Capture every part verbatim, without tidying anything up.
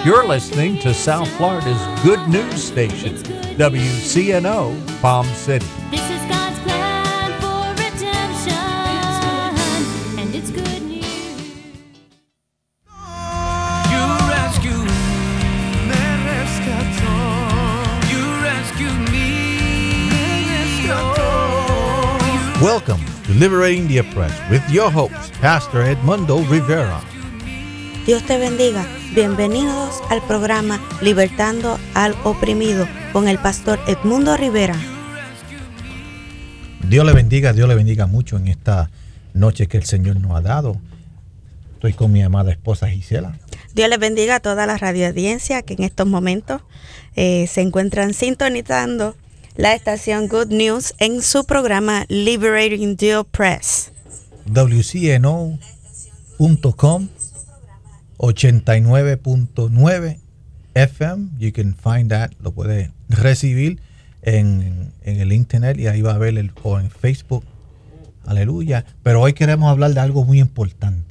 You're listening to South Florida's good news station, W C N O Palm City. This is God's plan for redemption, and it's good news. You rescued me, me rescató. You rescued me, me rescató. Welcome to Liberating the Oppressed with your host, Pastor Edmundo Rivera. Dios te bendiga. Bienvenidos al programa Libertando al Oprimido con el pastor Edmundo Rivera. Dios le bendiga, Dios le bendiga mucho en esta noche que el Señor nos ha dado. Estoy con mi amada esposa Gisela. Dios les bendiga a toda la radioaudiencia que en estos momentos eh, se encuentran sintonizando la estación Good News en su programa Liberating the Oppressed. W C N O punto com ochenta y nueve punto nueve F M. You can find that. Lo puede recibir en, en el internet y ahí va a ver el, o en Facebook. Aleluya. Pero hoy queremos hablar de algo muy importante.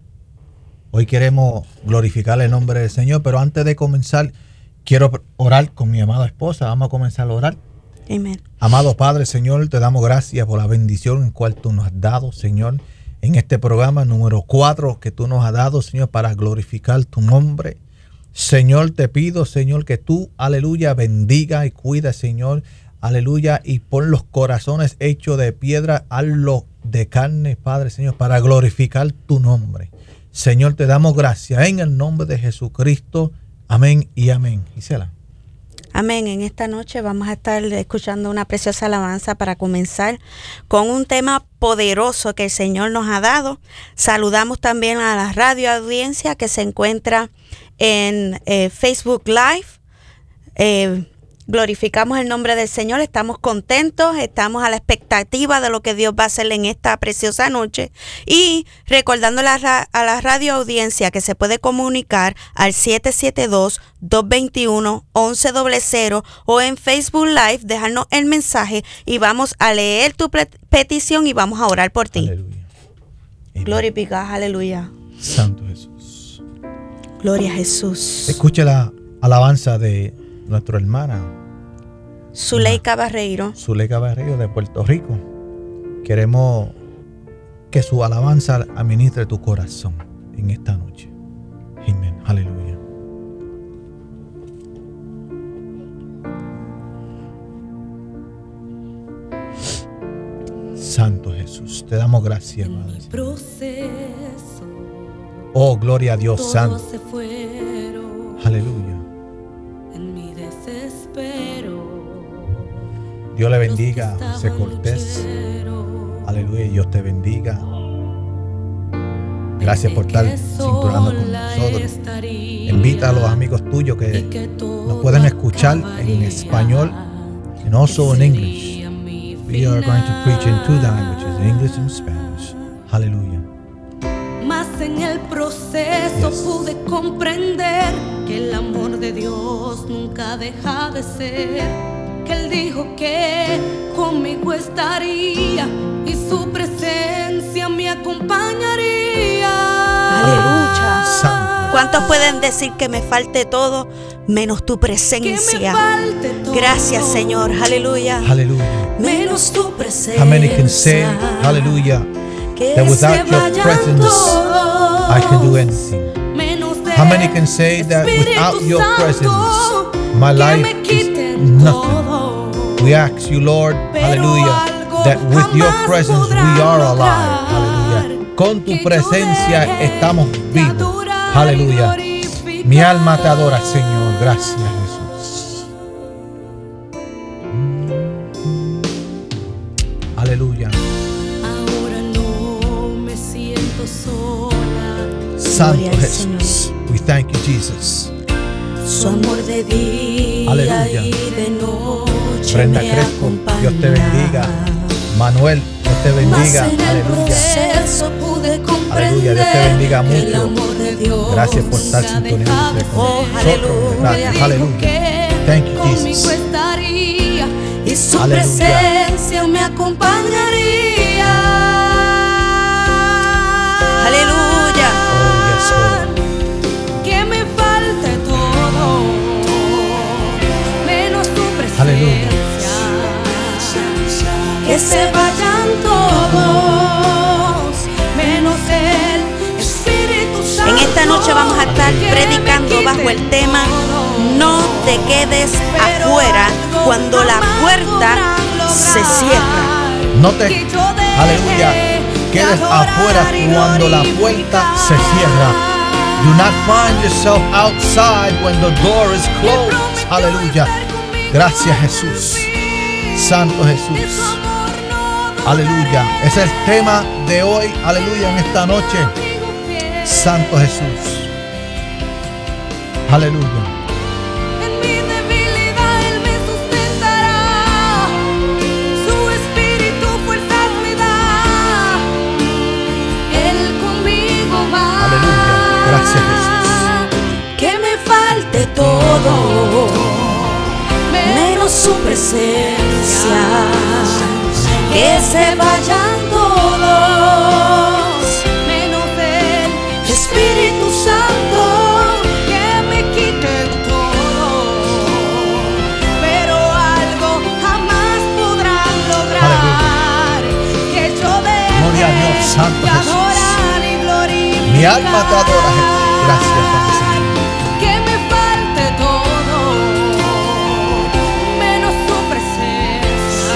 Hoy queremos glorificar el nombre del Señor, pero antes de comenzar quiero orar con mi amada esposa. Vamos a comenzar a orar. Amén. Amado Padre, Señor, te damos gracias por la bendición en cual tú nos has dado, Señor, en este programa número cuatro que tú nos has dado, Señor, para glorificar tu nombre. Señor, te pido, Señor, que tú, aleluya, bendiga y cuida, Señor, aleluya, y pon los corazones hechos de piedra, hazlo de carne, Padre, Señor, para glorificar tu nombre. Señor, te damos gracias en el nombre de Jesucristo. Amén y amén. Gisela. Amén. En esta noche vamos a estar escuchando una preciosa alabanza para comenzar con un tema poderoso que el Señor nos ha dado. Saludamos también a la radio audiencia que se encuentra en eh, Facebook Live. Eh, glorificamos el nombre del Señor, estamos contentos, estamos a la expectativa de lo que Dios va a hacer en esta preciosa noche. Y recordando a la, a la radio audiencia que se puede comunicar al siete siete dos, dos dos uno, once cero cero o en Facebook Live, dejarnos el mensaje y vamos a leer tu petición y vamos a orar por ti. Aleluya. Gloria be God, aleluya. Santo Jesús. Gloria a Jesús. Escuche la alabanza de nuestra hermana Zuleika Barreiro. Zuleika Barreiro de Puerto Rico. Queremos que su alabanza administre tu corazón en esta noche. Amén. Aleluya. Santo Jesús, te damos gracias, Padre. Oh, gloria a Dios Santo. Aleluya. Dios le bendiga a José Cortés. Aleluya, Dios te bendiga. Gracias por estar sintonando con nosotros. Invita a los amigos tuyos que nos pueden escuchar en español and also in English. We are going to preach in two languages, English and Spanish. Aleluya. Mas en el proceso Yes. pude comprender que el amor de Dios nunca deja de ser. Que Él dijo que conmigo estaría y su presencia me acompañaría. Aleluya. Santo. ¿Cuántos pueden decir que me falte todo menos tu Que me presencia? falte todo. Gracias, Señor. Aleluya. Aleluya. Menos tu presencia. How many can say, hallelujah, Que that without se your vaya presence todo. I can do anything? Menos de How many can say that Espíritu without your Santo, presence my que life me is quiten nothing? todo. We ask you, Lord, Pero hallelujah, algo that with your jamás presence we podrá are alive. lograr Hallelujah. Con tu que yo presencia deje estamos de vivos. adorar y Aleluya. glorificar. Mi alma te adora, Señor. Gracias, Jesús. Aleluya. Ahora no me siento sola. Santo Gloria al Jesús. We thank you, Jesus. su amor de día Aleluya. y de noche Brenda me Crespo, acompaña. Dios te bendiga. Manuel, Dios te bendiga. Mas en el Aleluya. proceso pude comprender Aleluya, Dios te bendiga que el mucho. amor de Dios Gracias por estar nunca sintonizando deja de con Oh, ser. nosotros. Gracias. Dijo Aleluya. que Thank you, conmigo Jesus. estaría y su Aleluya. presencia me acompañaría. Aleluya. Oh, yes, Lord. Que me falte todo. Aleluya. Que se vayan todos, menos el Espíritu Santo. En esta noche vamos a estar predicando bajo el tema No te quedes afuera cuando la puerta se cierra. No te, aleluya, quedes afuera cuando la puerta se cierra. Do not find yourself outside when the door is closed. Aleluya. Gracias, Jesús. Santo Jesús. Aleluya. Ese es el tema de hoy. Aleluya, en esta noche. Santo Jesús. Aleluya. En mi debilidad Él me sustentará, su espíritu fuerzas me da, Él conmigo va. Aleluya. Gracias, Jesús. Que me falte todo, menos su presencia. Que se vayan todos, menos el Espíritu Santo. Que me quite todo, pero algo jamás podrán lograr. Que yo Gloria a deje Dios, Santo de adorar y glorificar. Mi alma te adora, Jesús. Gracias, Padre Señor. Que me falte todo, menos su presencia.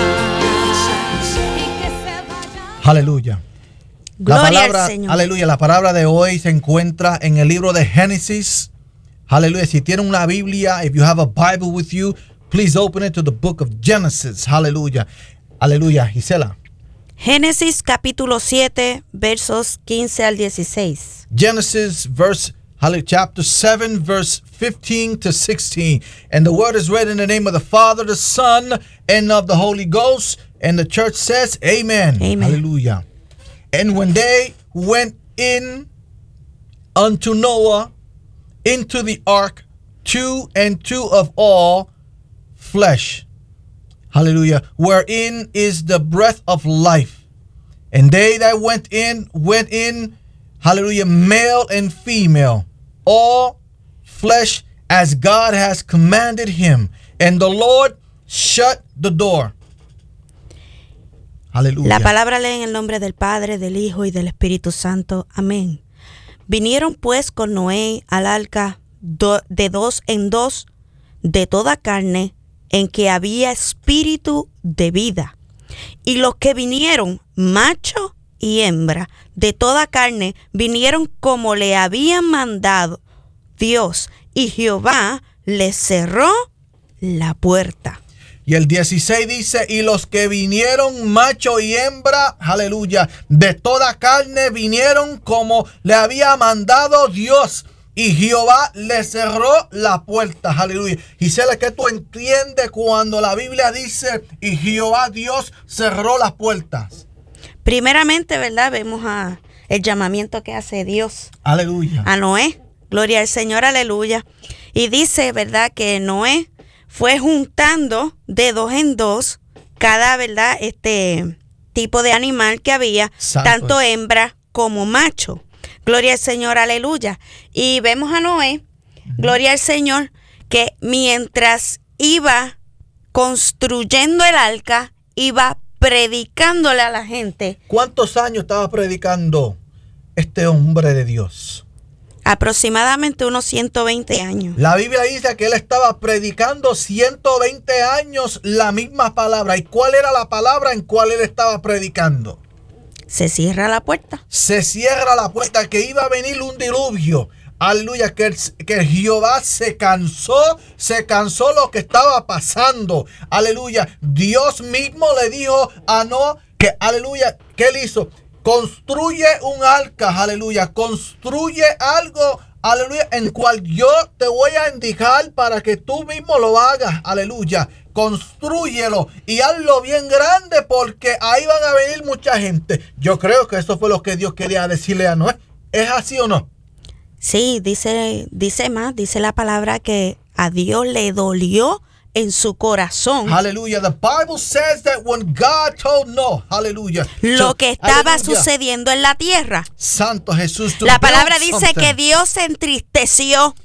Y que se vaya. Aleluya. La Gloria al palabra, Señor. aleluya, la palabra de hoy se encuentra en el libro de Génesis. Aleluya. Si tienen una Biblia, if you have a Bible with you, please open it to the book of Genesis. Aleluya. Aleluya. Gisela. Génesis capítulo siete, versos quince al dieciséis. Genesis verse hallelujah, chapter seven, verse fifteen to sixteen. And the word is read in the name of the Father, the Son, and of the Holy Ghost. And the church says, Amen. Amen. Hallelujah. And when they went in unto Noah into the ark, two and two of all flesh. Hallelujah. Wherein is the breath of life. And they that went in, went in, hallelujah, male and female, all flesh as God has commanded him. And the Lord shut the door. Aleluya. La palabra lee en el nombre del Padre, del Hijo y del Espíritu Santo. Amén. Vinieron pues con Noé al arca do- de dos en dos de toda carne en que había espíritu de vida. Y los que vinieron, macho y hembra, de toda carne, vinieron como le habían mandado Dios. Y Jehová les cerró la puerta. Y el dieciséis dice, y los que vinieron macho y hembra, aleluya, de toda carne vinieron como le había mandado Dios. Y Jehová le cerró la puerta, aleluya. Gisela, ¿qué tú entiendes cuando la Biblia dice, y Jehová Dios cerró las puertas? Primeramente, ¿verdad? Vemos a el llamamiento que hace Dios Aleluya. a Noé. Gloria al Señor, aleluya. Y dice, ¿verdad?, que Noé fue juntando de dos en dos cada, ¿verdad?, este tipo de animal que había, Santo tanto es. hembra como macho. Gloria al Señor, aleluya. Y vemos a Noé, gloria al Señor, que mientras iba construyendo el arca, iba predicándole a la gente. ¿Cuántos años estaba predicando este hombre de Dios? Aproximadamente unos ciento veinte años. La Biblia dice que él estaba predicando ciento veinte años la misma palabra. ¿Y cuál era la palabra en cual él estaba predicando? Se cierra la puerta. Se cierra la puerta, que iba a venir un diluvio. Aleluya, que, el, que Jehová se cansó, se cansó lo que estaba pasando. Aleluya, Dios mismo le dijo a Noé que, aleluya, ¿qué él hizo? Construye un arca, aleluya, construye algo, aleluya, en cual yo te voy a indicar para que tú mismo lo hagas, aleluya. Constrúyelo y hazlo bien grande, porque ahí van a venir mucha gente. Yo creo que eso fue lo que Dios quería decirle a Noé. ¿Es así o no? Sí, dice, dice más, dice la palabra que a Dios le dolió en su corazón Aleluya. The Bible says that when God told Noah, aleluya, lo so, que estaba aleluya, sucediendo en la tierra. Santo Jesús. to La build palabra dice something. que Dios se entristeció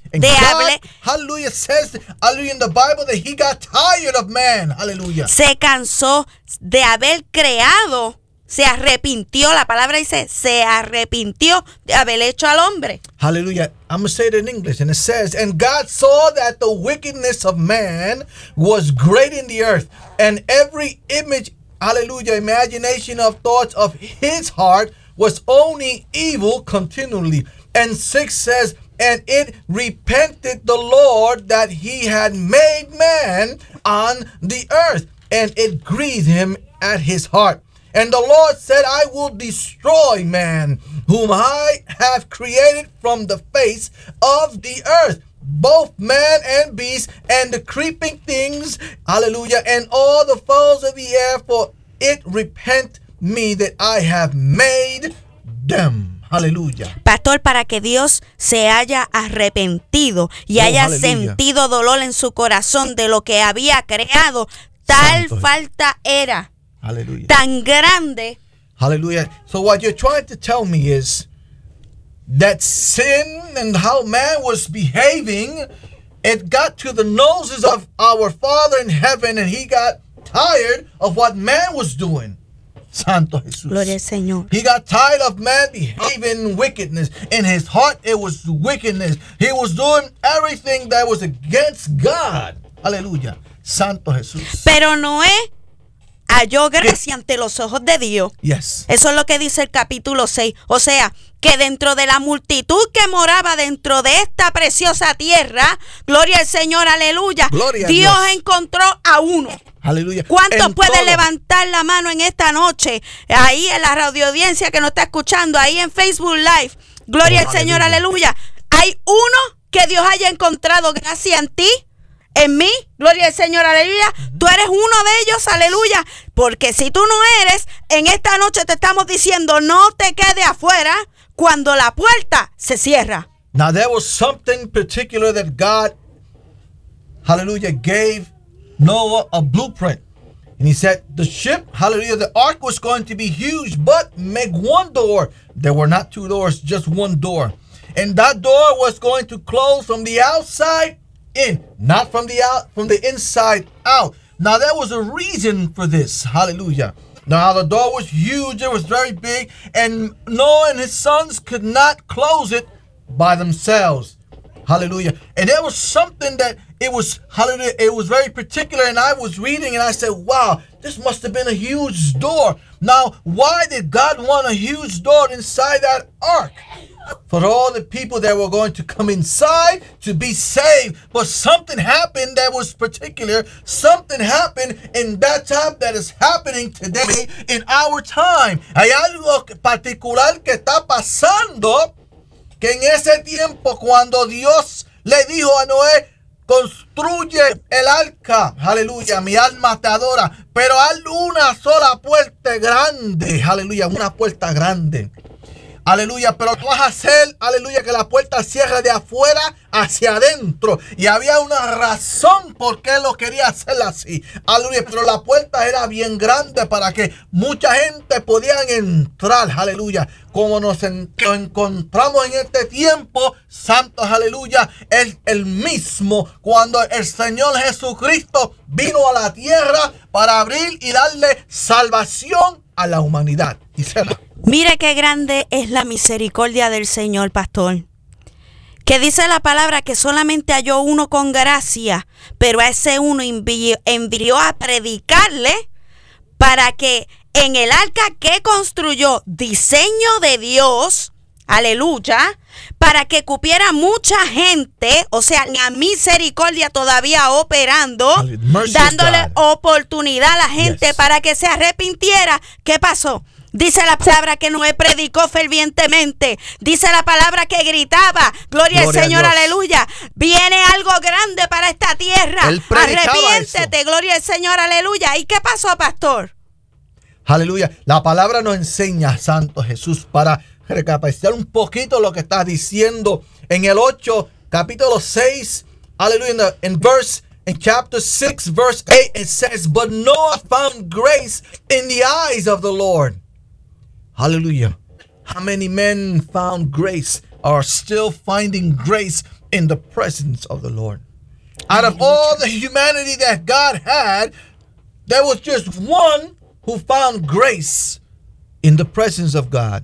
And de God, hable- hallelujah, says, hallelujah, in the Bible that he got tired of man. Hallelujah. se cansó de haber creado, se arrepintió, la palabra dice, se arrepintió de haber hecho al hombre. Hallelujah. I'm going to say it in English. And it says, and God saw that the wickedness of man was great in the earth, and every image, hallelujah, imagination of thoughts of his heart was only evil continually. And six says, and it repented the Lord that he had made man on the earth, and it grieved him at his heart. And the Lord said, I will destroy man, whom I have created from the face of the earth, both man and beast, and the creeping things, hallelujah, and all the fowls of the air, for it repent me that I have made them. Hallelujah. Pastor, para que Dios se haya arrepentido y Oh, haya aleluya. sentido dolor en su corazón de lo que había creado, tal Santo. falta era Hallelujah. tan grande. Hallelujah. So what you're trying to tell me is that sin and how man was behaving, it got to the noses of our Father in heaven, and he got tired of what man was doing. Santo Jesus. Gloria al Señor. He got tired of man behaving wickedness. In his heart, it was wickedness. He was doing everything that was against God. Hallelujah. Santo Jesús. Pero Noé halló gracia ante los ojos de Dios. Yes. Eso es lo que dice el capítulo seis. O sea, que dentro de la multitud que moraba dentro de esta preciosa tierra, gloria al Señor, aleluya, Gloria a Dios Dios. encontró a uno. Aleluya. ¿Cuántos En pueden todo. levantar la mano en esta noche? Ahí en la radio audiencia que nos está escuchando, ahí en Facebook Live. Gloria Oh, al Señor, aleluya. aleluya. Hay uno que Dios haya encontrado gracia en ti, en mí. Gloria al Señor, aleluya. Tú eres uno de ellos, aleluya. Porque si tú no eres, en esta noche te estamos diciendo, no te quedes afuera cuando la puerta se cierra. Now there was something particular that God, hallelujah, gave Noah a blueprint. And he said the ship, hallelujah, the ark was going to be huge, but make one door. There were not two doors, just one door. And that door was going to close from the outside in, not from the out, from the inside out. Now there was a reason for this. Hallelujah. Now the door was huge, it was very big, and Noah and his sons could not close it by themselves. Hallelujah. And there was something that it was, hallelujah, it was very particular. And I was reading and I said, wow, this must have been a huge door. Now, why did God want a huge door inside that ark? For all the people that were going to come inside to be saved. But something happened that was particular. Something happened in that time that is happening today in our time. Hay algo particular que está pasando, que en ese tiempo cuando Dios le dijo a Noé, construye el arca, aleluya, mi alma te adora, pero haz una sola puerta grande, aleluya, una puerta grande. Aleluya, pero vas a hacer, aleluya, que la puerta cierre de afuera hacia adentro. Y había una razón por qué lo quería hacer así. Aleluya, pero la puerta era bien grande para que mucha gente podían entrar. Aleluya, como nos, en, nos encontramos en este tiempo, santos, aleluya, es el mismo cuando el Señor Jesucristo vino a la tierra para abrir y darle salvación a la humanidad. Y se la Mire qué grande es la misericordia del Señor, pastor. Que dice la palabra que solamente halló uno con gracia, pero a ese uno envió, envió a predicarle para que en el arca que construyó, diseño de Dios, aleluya, para que cupiera mucha gente, o sea, la misericordia todavía operando, Mercy dándole God. oportunidad a la gente Yes. para que se arrepintiera. ¿Qué pasó? Dice la palabra que Noé predicó fervientemente. Dice la palabra que gritaba. Gloria, Gloria a al Señor, Dios. aleluya. Viene algo grande para esta tierra. Él predicaba Arrepiéntete, gloria al Señor, aleluya. ¿Y qué pasó, pastor? Aleluya. La palabra nos enseña, Santo Jesús, para recapacitar un poquito lo que está diciendo en el ocho, capítulo seis. Aleluya. In, the, in verse, in chapter six, verse eight, it says, but Noah found grace in the eyes of the Lord. Hallelujah. How many men found grace, are still finding grace in the presence of the Lord. Out of all the humanity that God had, there was just one who found grace in the presence of God.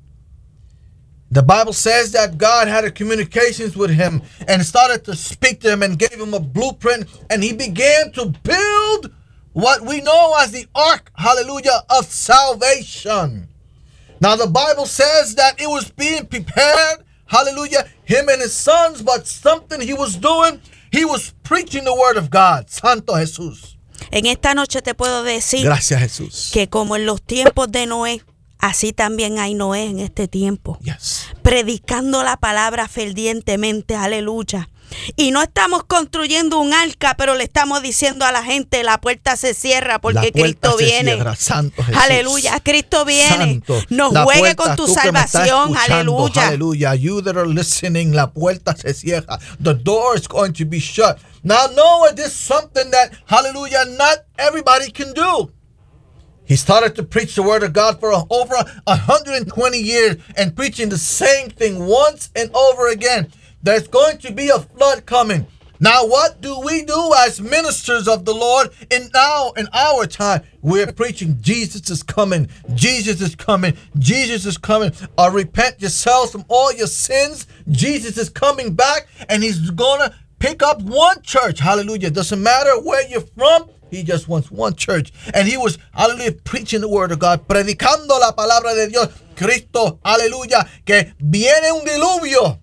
The Bible says that God had a communications with him and started to speak to him and gave him a blueprint, and he began to build what we know as the ark, hallelujah, of salvation. Now the Bible says that it was being prepared, hallelujah, him and his sons, but something he was doing, he was preaching the word of God. Santo Jesús. En esta noche te puedo decir Gracias, Jesús. que como en los tiempos de Noé, así también hay Noé en este tiempo. Yes. Predicando la palabra fervientemente, aleluya. Y no estamos construyendo un arca, pero le estamos diciendo a la gente, la puerta se cierra porque La puerta Cristo se viene. cierra. Santo Jesús. Aleluya, Cristo viene. Santo. No La juegue puerta, con tu tú que me estás salvación, escuchando, aleluya. Aleluya. You that are listening, la puerta se cierra. The door is going to be shut. Now Noah did something that, hallelujah, not everybody can do. He started to preach the word of God for over one hundred twenty years and preaching the same thing once and over again. There's going to be a flood coming. Now, what do we do as ministers of the Lord in now in our time? We're preaching Jesus is coming. Jesus is coming. Jesus is coming. Uh, repent yourselves from all your sins. Jesus is coming back, and he's going to pick up one church. Hallelujah. Doesn't matter where you're from. He just wants one church. And he was, hallelujah, preaching the word of God, predicando la palabra de Dios. Cristo, aleluya, que viene un diluvio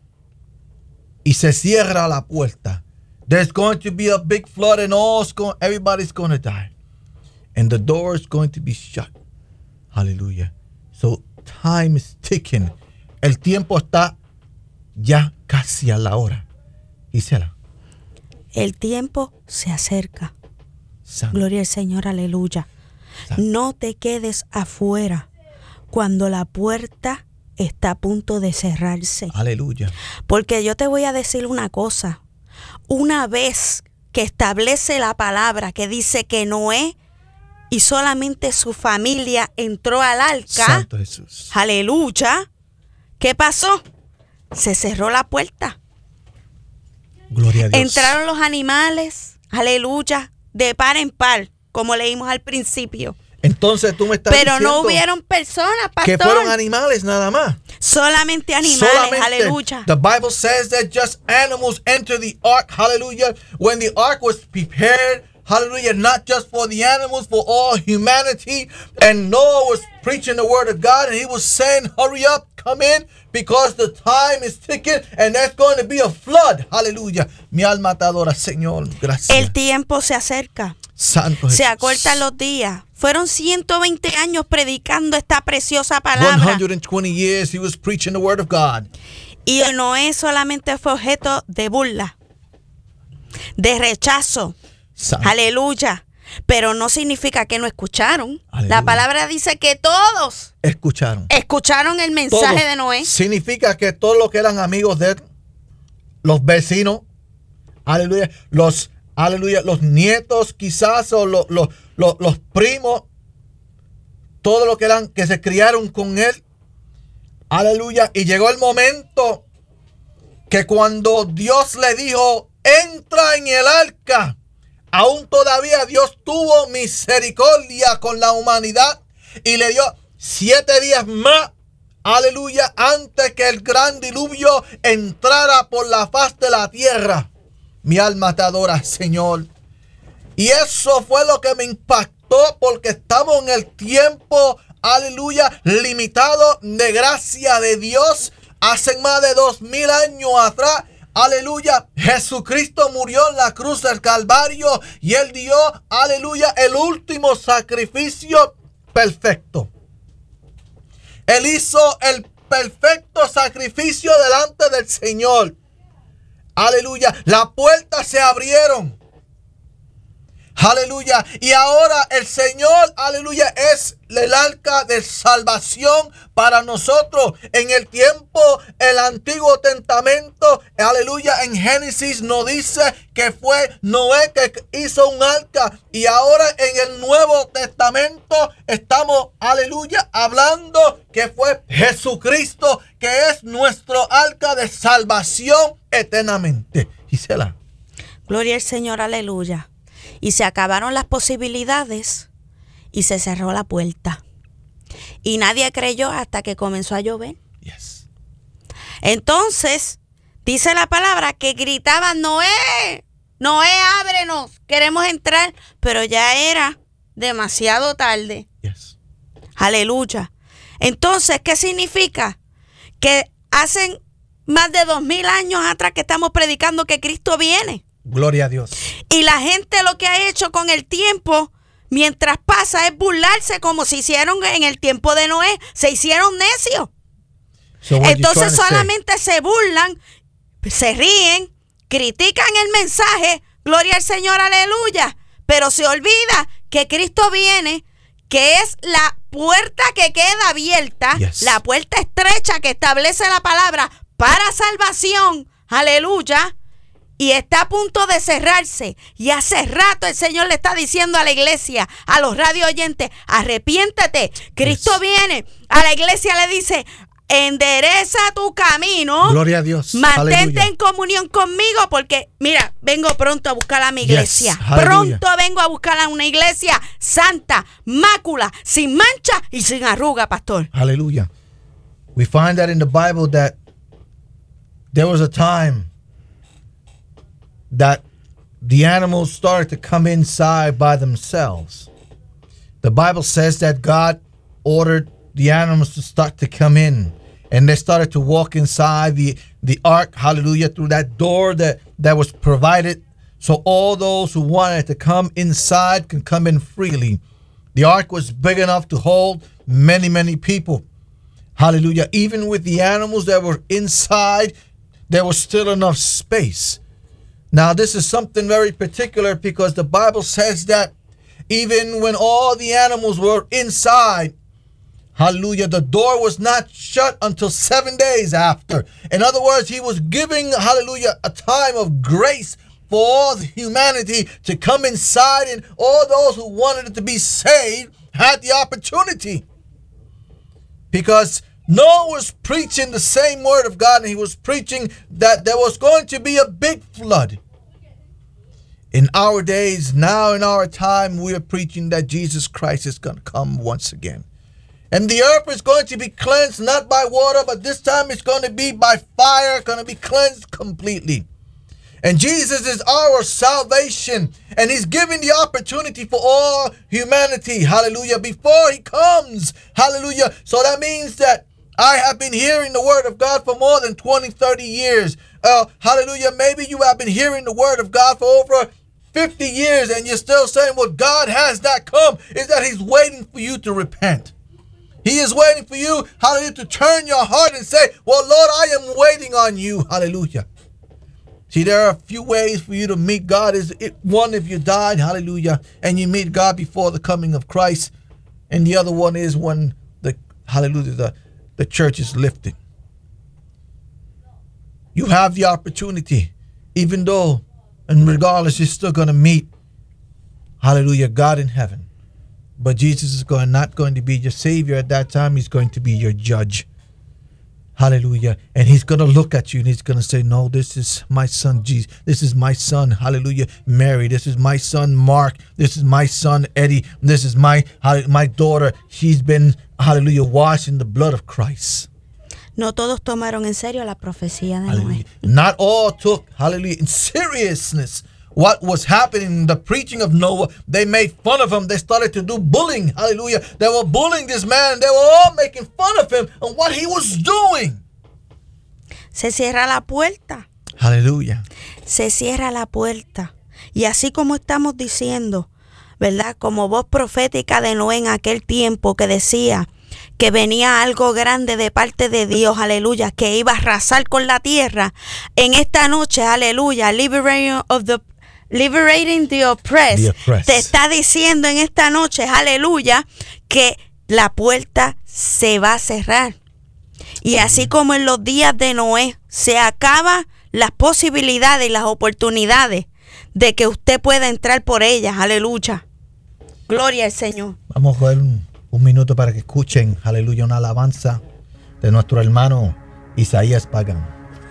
y se cierra la puerta. There's going to be a big flood and all's going, everybody's going to die. And the door is going to be shut. Hallelujah. So time is ticking. El tiempo está ya casi a la hora. Gisela. El tiempo se acerca. Santo. Gloria al Señor, aleluya. Santo. No te quedes afuera cuando la puerta está a punto de cerrarse. Aleluya. Porque yo te voy a decir una cosa. Una vez que establece la palabra que dice que Noé y solamente su familia entró al arca, Santo Jesús. aleluya, ¿qué pasó? Se cerró la puerta. Gloria a Dios. Entraron los animales, aleluya, de par en par, como leímos al principio. Entonces tú me estás Pero diciendo no hubieron personas, que pastor. fueron animales nada más. Solamente animales, Solamente. aleluya. The Bible says that just animals enter the ark, hallelujah. When the ark was prepared, hallelujah, not just for the animals, for all humanity. And Noah was preaching the word of God, and he was saying, hurry up, come in, because the time is ticking, and there's going to be a flood. Hallelujah. Mi alma te adora, Señor. Gracias. El tiempo se acerca. Santo Jesús. Se acortan los días. Fueron ciento veinte años predicando esta preciosa one palabra. hundred twenty years he was preaching the word of God. Y Noé solamente fue objeto de burla, de rechazo. Santo. Aleluya. Pero no significa que no escucharon. Aleluya. La palabra dice que todos Escucharon. escucharon el mensaje Todos. de Noé. Significa que todos los que eran amigos de él, los vecinos, aleluya, los, aleluya, los nietos quizás, o los, los, los, los primos, todos los que eran, que se criaron con él, aleluya, y llegó el momento que cuando Dios le dijo, entra en el arca, aún todavía Dios tuvo misericordia con la humanidad y le dio siete días más, aleluya, antes que el gran diluvio entrara por la faz de la tierra. Mi alma te adora, Señor. Y eso fue lo que me impactó, porque estamos en el tiempo, aleluya, limitado de gracia de Dios. Hace más de dos mil años atrás, aleluya, Jesucristo murió en la cruz del Calvario y Él dio, aleluya, el último sacrificio perfecto. Él hizo el perfecto sacrificio delante del Señor. Aleluya, las puertas se abrieron. Aleluya. Y ahora el Señor, aleluya, es el arca de salvación para nosotros. En el tiempo, el Antiguo Testamento, aleluya, en Génesis nos dice que fue Noé que hizo un arca. Y ahora en el Nuevo Testamento estamos, aleluya, hablando que fue Jesucristo, que es nuestro arca de salvación eternamente. Gisela. Gloria al Señor, aleluya. Y se acabaron las posibilidades y se cerró la puerta. Y nadie creyó hasta que comenzó a llover. Yes. Entonces, dice la palabra que gritaban, Noé, Noé, ábrenos, queremos entrar. Pero ya era demasiado tarde. Yes. Aleluya. Entonces, ¿qué significa? Que hacen más de dos mil años atrás que estamos predicando que Cristo viene. Gloria a Dios. Y la gente lo que ha hecho con el tiempo, mientras pasa, es burlarse como se hicieron en el tiempo de Noé. Se hicieron necios. So what you Entonces trying to say? solamente se burlan, se ríen, critican el mensaje, gloria al Señor, aleluya. Pero se olvida que Cristo viene, que es la puerta que queda abierta, Yes. la puerta estrecha que establece la palabra para salvación, aleluya. Y está a punto de cerrarse. Y hace rato el Señor le está diciendo a la iglesia, a los radio oyentes, arrepiéntete. Cristo Yes. viene. A la iglesia le dice, endereza tu camino. Gloria a Dios. Mantente Aleluya. en comunión conmigo porque, mira, vengo pronto a buscar a mi Yes. iglesia. Aleluya. Pronto vengo a buscar a una iglesia santa, mácula, sin mancha y sin arruga, pastor. Hallelujah. We find that in the Bible that there was a time that the animals started to come inside by themselves. The Bible says that God ordered the animals to start to come in, and they started to walk inside the, the ark, hallelujah, through that door that, that was provided, so all those who wanted to come inside can come in freely. The ark was big enough to hold many, many people. Hallelujah. Even with the animals that were inside, there was still enough space. Now, this is something very particular because the Bible says that even when all the animals were inside, hallelujah, the door was not shut until seven days after. In other words, he was giving, hallelujah, a time of grace for all humanity to come inside, and all those who wanted to be saved had the opportunity. Because Noah was preaching the same word of God, and he was preaching that there was going to be a big flood. In our days, now in our time, we are preaching that Jesus Christ is going to come once again. And the earth is going to be cleansed not by water, but this time it's going to be by fire, going to be cleansed completely. And Jesus is our salvation, and he's giving the opportunity for all humanity, hallelujah, before he comes, hallelujah. So that means that I have been hearing the word of God for more than twenty, thirty years. Uh, hallelujah. Maybe you have been hearing the word of God for over fifty years, and you're still saying, well, God has not come. Is that he's waiting for you to repent. He is waiting for you, hallelujah, to turn your heart and say, well, Lord, I am waiting on you, hallelujah. See, there are a few ways for you to meet God. Is it one, if you died, hallelujah, and you meet God before the coming of Christ. And the other one is when the, hallelujah, the, the church is lifted. You have the opportunity, even though, and regardless, you're still going to meet, hallelujah, God in heaven. But Jesus is going not going to be your Savior at that time. He's going to be your judge. Hallelujah. And he's going to look at you and he's going to say, no, this is my son, Jesus. This is my son, hallelujah, Mary. This is my son, Mark. This is my son, Eddie. This is my, my daughter. She's been, hallelujah, washed in the blood of Christ. No todos tomaron en serio la profecía de Hallelujah. Noé. Not all took, hallelujah, in seriousness what was happening, the preaching of Noah. They made fun of him. They started to do bullying. Hallelujah. They were bullying this man. They were all making fun of him and what he was doing. Se cierra la puerta. Hallelujah. Se cierra la puerta. Y así como estamos diciendo, ¿verdad? Como voz profética de Noé en aquel tiempo que decía que venía algo grande de parte de Dios, aleluya, que iba a arrasar con la tierra. En esta noche, aleluya, liberating of the Liberating the oppressed, the oppressed. Te está diciendo en esta noche, aleluya, que la puerta se va a cerrar. Y así como en los días de Noé se acaban las posibilidades y las oportunidades de que usted pueda entrar por ellas, aleluya. Gloria al Señor. Vamos a ver un, un minuto para que escuchen, aleluya, una alabanza de nuestro hermano Isaías Pagán.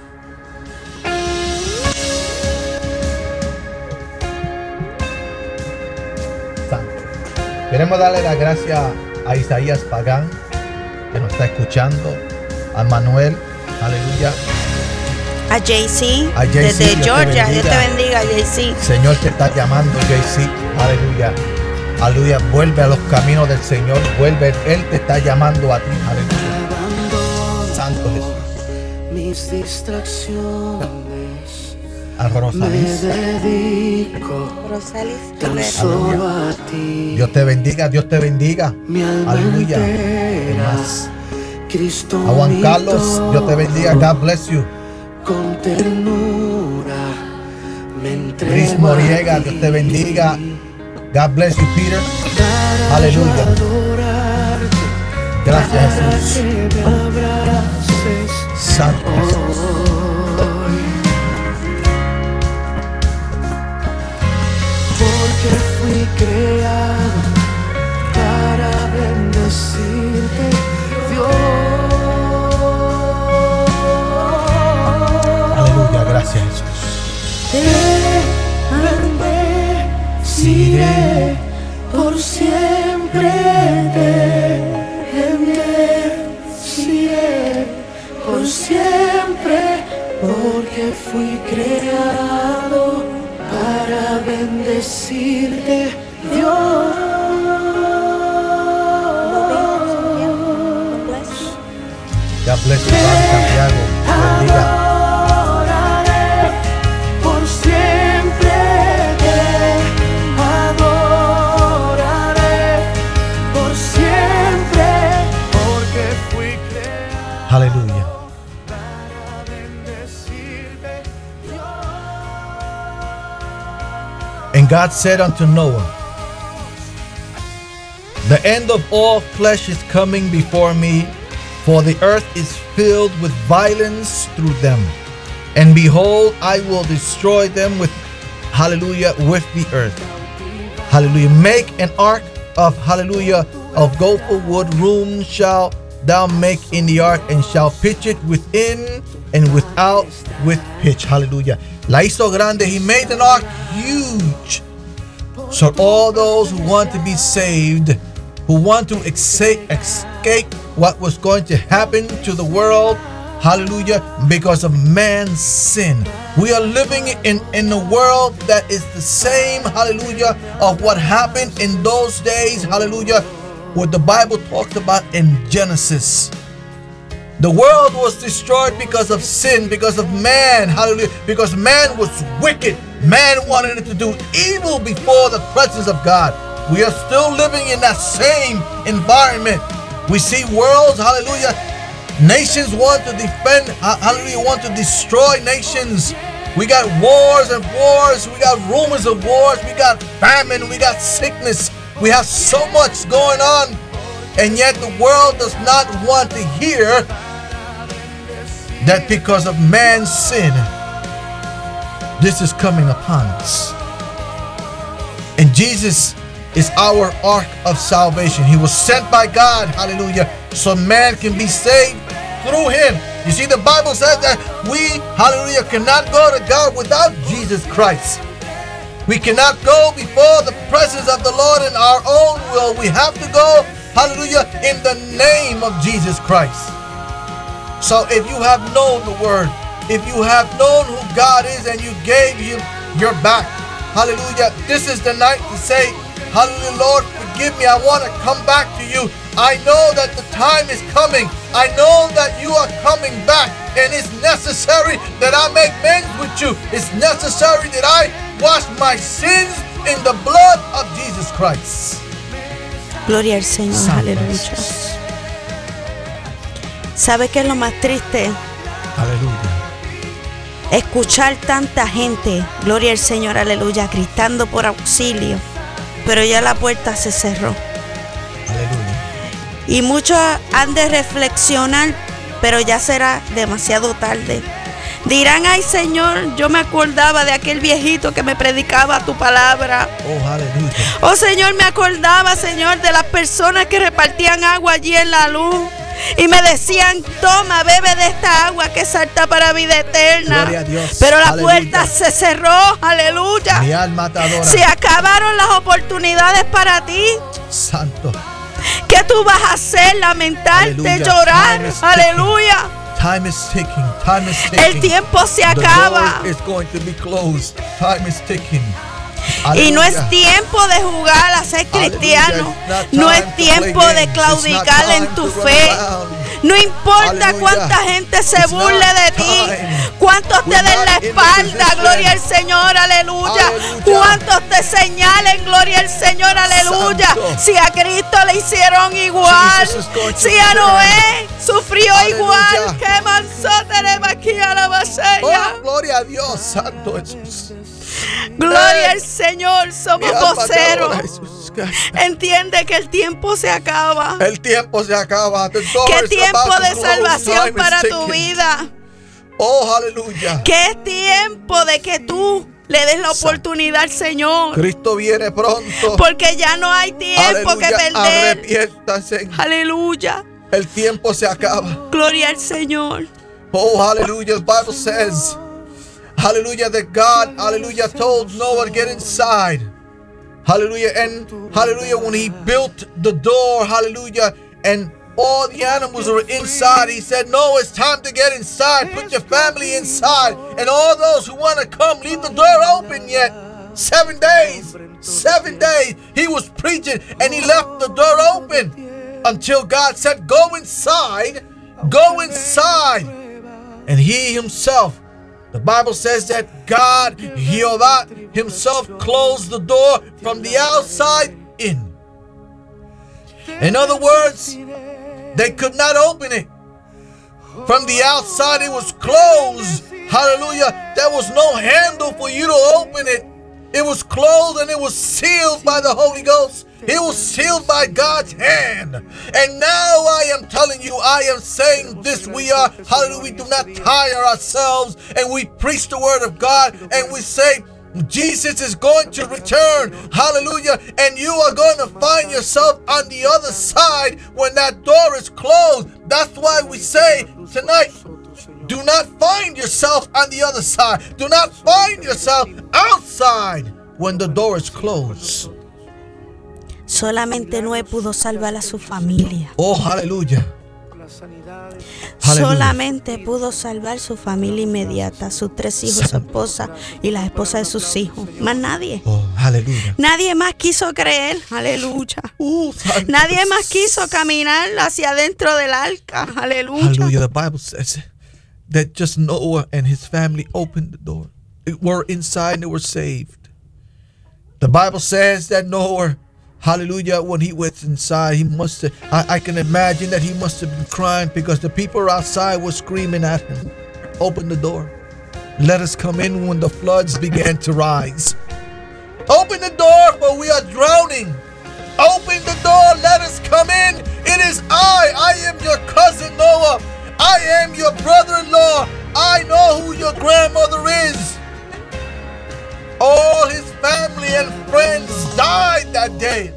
Santo. Queremos darle las gracias a Isaías Pagán, que nos está escuchando, a Manuel, aleluya, A Jay-Z, A Jay-Z, desde Dios te Georgia. Dios te bendiga. bendiga, Jay-Z. Señor te está llamando, Jay-Z, aleluya, aleluya, vuelve a los caminos del Señor, vuelve, Él te está llamando a ti, aleluya, Abandono Santo Jesús. mis distracciones, A me Rosalis, dedico Rosalis tan Rivera. solo a ti. Dios te bendiga, Dios te bendiga, Mi alma aleluya. entera, Más. Cristo A Juan mi Carlos, Dios te bendiga, todo, God bless you. con ternura me entrego Luis a Moriega, ti. Dios te bendiga, God bless you, Peter. Para Aleluya. yo adorarte, Gracias, para Jesús. que me abraces Santo Jesús. hoy. Porque fui creado para bendecirte, Dios. Aleluya, gracias, Jesús. Te bendeciré por siempre, te bendeciré por siempre, porque fui creado para bendecirte, Dios. God bless you, Juan Santiago. Bendiga. Adoraré por siempre, te adoraré por siempre, porque fui creado Aleluya. para bendecirte, And God said unto Noah, the end of all flesh is coming before me, for the earth is filled with violence through them. And behold, I will destroy them with, hallelujah, with the earth. Hallelujah. Make an ark of, hallelujah, of gopher wood. Room shall thou make in the ark, and shall pitch it within and without with pitch. Hallelujah. La hizo grande. He made an ark huge. So all those who want to be saved, who want to exa- escape what was going to happen to the world, hallelujah, because of man's sin. We are living in, in a world that is the same, hallelujah, of what happened in those days, hallelujah, what the Bible talks about in Genesis. The world was destroyed because of sin, because of man, hallelujah, because man was wicked. Man wanted to do evil before the presence of God. We are still living in that same environment. We see worlds, hallelujah, nations want to defend, hallelujah, want to destroy nations. We got wars and wars, we got rumors of wars, we got famine, we got sickness. We have so much going on, and yet the world does not want to hear that because of man's sin, this is coming upon us. And Jesus is our ark of salvation. He was sent by God, hallelujah, so man can be saved through him. You see, the Bible says that we, hallelujah, cannot go to God without Jesus Christ. We cannot go before the presence of the Lord in our own will. We have to go, hallelujah, in the name of Jesus Christ. So if you have known the word, if you have known who God is and you gave him your back, hallelujah, this is the night to say, hallelujah, Lord, forgive me. I want to come back to you. I know that the time is coming. I know that you are coming back, and it's necessary that I make amends with you. It's necessary that I wash my sins in the blood of Jesus Christ. Gloria al Señor, Santo aleluya. Jesús. ¿Sabe qué es lo más triste? Aleluya. Escuchar tanta gente, gloria al Señor, aleluya, gritando por auxilio, pero ya la puerta se cerró. Aleluya. Y muchos han de reflexionar, pero ya será demasiado tarde. Dirán, ay Señor, yo me acordaba de aquel viejito que me predicaba tu palabra. Oh, aleluya. Oh Señor, me acordaba, Señor, de las personas que repartían agua allí en la luz. Y me decían, toma, bebe de esta agua que salta para vida eterna. Gloria a Dios. Pero la Aleluya. puerta se cerró, aleluya. Mi alma te adora. Se acabaron las oportunidades para ti. Santo. ¿Qué tú vas a hacer? Lamentarte, Aleluya. llorar. Time is ticking. Aleluya. Time is ticking. Time is ticking. El tiempo se The acaba. door is going to be closed. Time is ticking. Y no es Aleluya. tiempo de jugar a ser cristiano. Aleluya. It's not No time es to tiempo play de games. claudicar It's not en time tu to run fe. around. No importa Aleluya. cuánta gente se It's burle not de ti, time. cuántos te We're den not la in the espalda, position. gloria al Señor, aleluya. Aleluya. Cuántos te señalen, gloria al Señor, aleluya. Santo. Si a Cristo le hicieron igual, Jesus is going to si a return. Noé sufrió Aleluya. igual, que manzote aquí a la vasella. Oh, gloria a Dios, Santo Jesús. Gloria al Señor, somos Mi alma te voceros. adora, Jesús. Entiende que el tiempo se acaba. El tiempo se acaba. The door Que is tiempo about to de close. salvación Time is para tu ticking. vida. Oh, aleluya. Que es tiempo de que tú le des la oportunidad al Señor. Cristo viene pronto. Porque ya no hay tiempo que Aleluya. perder. Arrepiéntanse. Aleluya. El tiempo se acaba. Gloria al Señor. Oh, hallelujah. The Bible says, hallelujah, that God, hallelujah, told Noah to get inside. Hallelujah. And hallelujah, when he built the door, hallelujah, and all the animals were inside, he said, no, it's time to get inside. Put your family inside. And all those who want to come, leave the door open yet. Seven days. Seven days. He was preaching and he left the door open until God said, go inside. Go inside. And he himself, the Bible says that God, Jehovah himself closed the door from the outside in. In other words, they could not open it. From the outside, it was closed. Hallelujah. There was no handle for you to open it. It was closed and it was sealed by the Holy Ghost. It was sealed by God's hand. And now I am telling you, I am saying this. We are, hallelujah, we do not tire ourselves and we preach the word of God and we say, Jesus is going to return. Hallelujah. And you are going to find yourself on the other side when that door is closed. That's why we say tonight, do not find yourself on the other side. Do not find yourself outside when the door is closed. Solamente Noé pudo salvar a su familia. Oh, hallelujah. Solamente pudo salvar su familia inmediata, sus tres hijos, su esposa y la esposa de sus hijos. Más nadie. Oh, hallelujah. Nadie más quiso creer. Aleluya. Oh, santo. Nadie más quiso caminar hacia adentro del arca. Aleluya. Hallelujah. The Bible says that just Noah and his family opened the door. They were inside and they were saved. The Bible says that Noah, hallelujah, when he went inside, he must have, I, I can imagine that he must have been crying because the people outside were screaming at him. Open the door. Let us come in when the floods began to rise. Open the door, for we are drowning. Open the door, let us come in. It is I, I am your cousin Noah. I am your brother-in-law. I know who your grandmother is. All his family and friends died that day.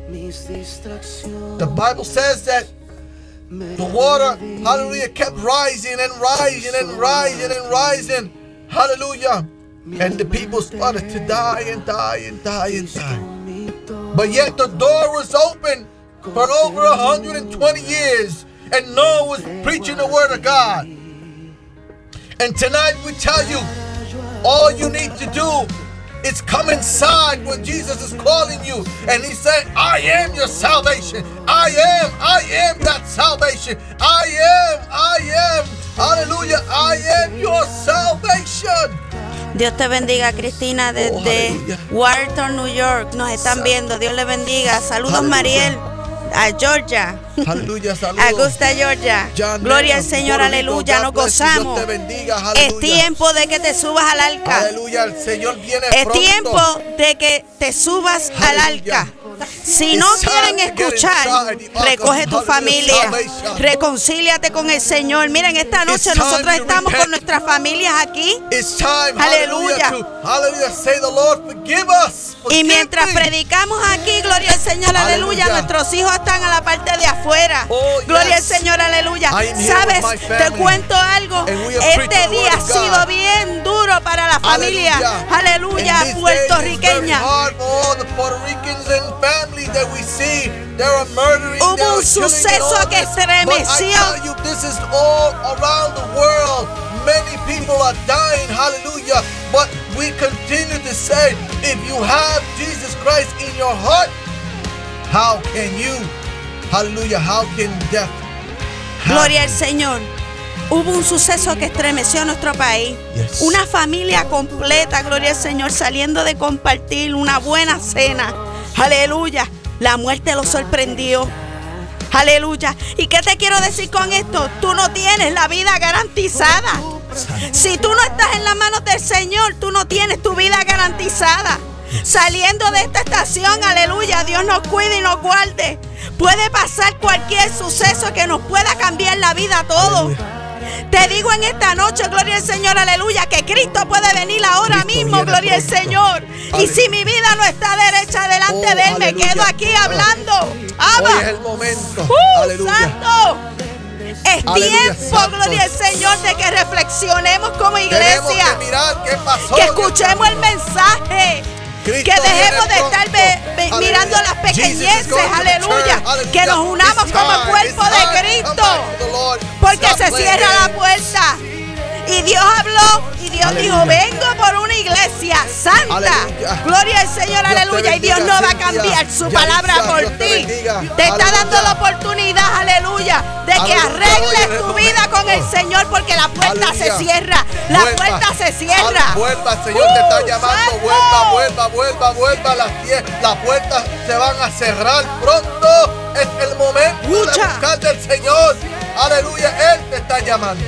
The Bible says that the water, hallelujah, kept rising and rising and rising and rising. Hallelujah. And the people started to die and die and die and die. But yet the door was open for over one hundred twenty years. And Noah was preaching the word of God. And tonight we tell you, all you need to do is come inside when Jesus is calling you. And he said, I am your salvation. I am, I am that salvation. I am, I am, hallelujah, I am your salvation. Dios te bendiga, Cristina, desde Oh, Wharton, New York. Nos están viendo. Dios le bendiga. Saludos, Aleluya. Mariel, a Georgia. Aleluya, saludos. Augusta, Georgia. John Gloria al Lennon, Señor, Puerto Rico, aleluya. God Nos bless you. Dios gozamos. te bendiga, Es aleluya. tiempo de que te subas al arca. Aleluya, el Señor viene Es pronto. tiempo de que te subas al Aleluya. arca. Si no quieren escuchar, recoge tu familia, reconcíliate con el Señor. Miren, esta noche nosotros estamos con nuestras familias aquí. Aleluya. Y mientras predicamos aquí, gloria al Señor, aleluya, nuestros hijos están a la parte de afuera. Gloria al Señor, aleluya. ¿Sabes? Te cuento algo. Este día ha sido bien duro para la familia, aleluya, puertorriqueña. Hubo un suceso que estremeció. Many people are dying, hallelujah. But we continue to say, if you have Jesus Christ in your heart, how can you, hallelujah, how can death happen? Gloria al Señor. Hubo un suceso que estremeció nuestro país. Yes. Una familia completa, gloria al Señor, saliendo de compartir una buena cena. Aleluya. La muerte los sorprendió. Aleluya. ¿Y qué te quiero decir con esto? Tú no tienes la vida garantizada. Si tú no estás en las manos del Señor, tú no tienes tu vida garantizada. Saliendo de esta estación, aleluya, Dios nos cuide y nos guarde. Puede pasar cualquier suceso que nos pueda cambiar la vida a todos. Te digo en esta noche, gloria al Señor, aleluya, que Cristo puede venir ahora Cristo mismo, gloria al pronto. Señor. Ale- Y si mi vida no está derecha delante Oh, de Él, me aleluya. quedo aquí hablando. Hoy es ¡Abba! el momento, ¡Uh, aleluya. santo! Es Aleluya, tiempo, santo. gloria al Señor, de que reflexionemos como Tenemos iglesia. que mirar qué pasó. Que escuchemos el mensaje. Cristo Que dejemos viene de estar pronto. ve- ve- Aleluya. mirando las Jesus is pequeñeces, going to aleluya. return. Aleluya. Que nos unamos It's como time. cuerpo It's de time to come Cristo. back to the Lord. Porque Stop se playing cierra la games. puerta. Y Dios habló y Dios Aleluya. dijo, vengo por una iglesia santa. Aleluya. Gloria al Señor, Dios te aleluya. Y Dios bendiga, no va a Cintia. cambiar su Yaritza, palabra por Dios te ti. bendiga. Te está Aleluya. dando la oportunidad, aleluya, de que Aleluya. Hoy en arregles el tu vida momento. con el Señor, porque la puerta Aleluya. se cierra. La Vuelva. puerta se cierra. Ale- Vuelva, el Señor te está ¡Uh, llamando. santo! Vuelva, vuelva, vuelva, vuelva. Las, tie- las puertas se van a cerrar pronto. Es el momento de Escucha. buscar del Señor. Aleluya, Él te está llamando.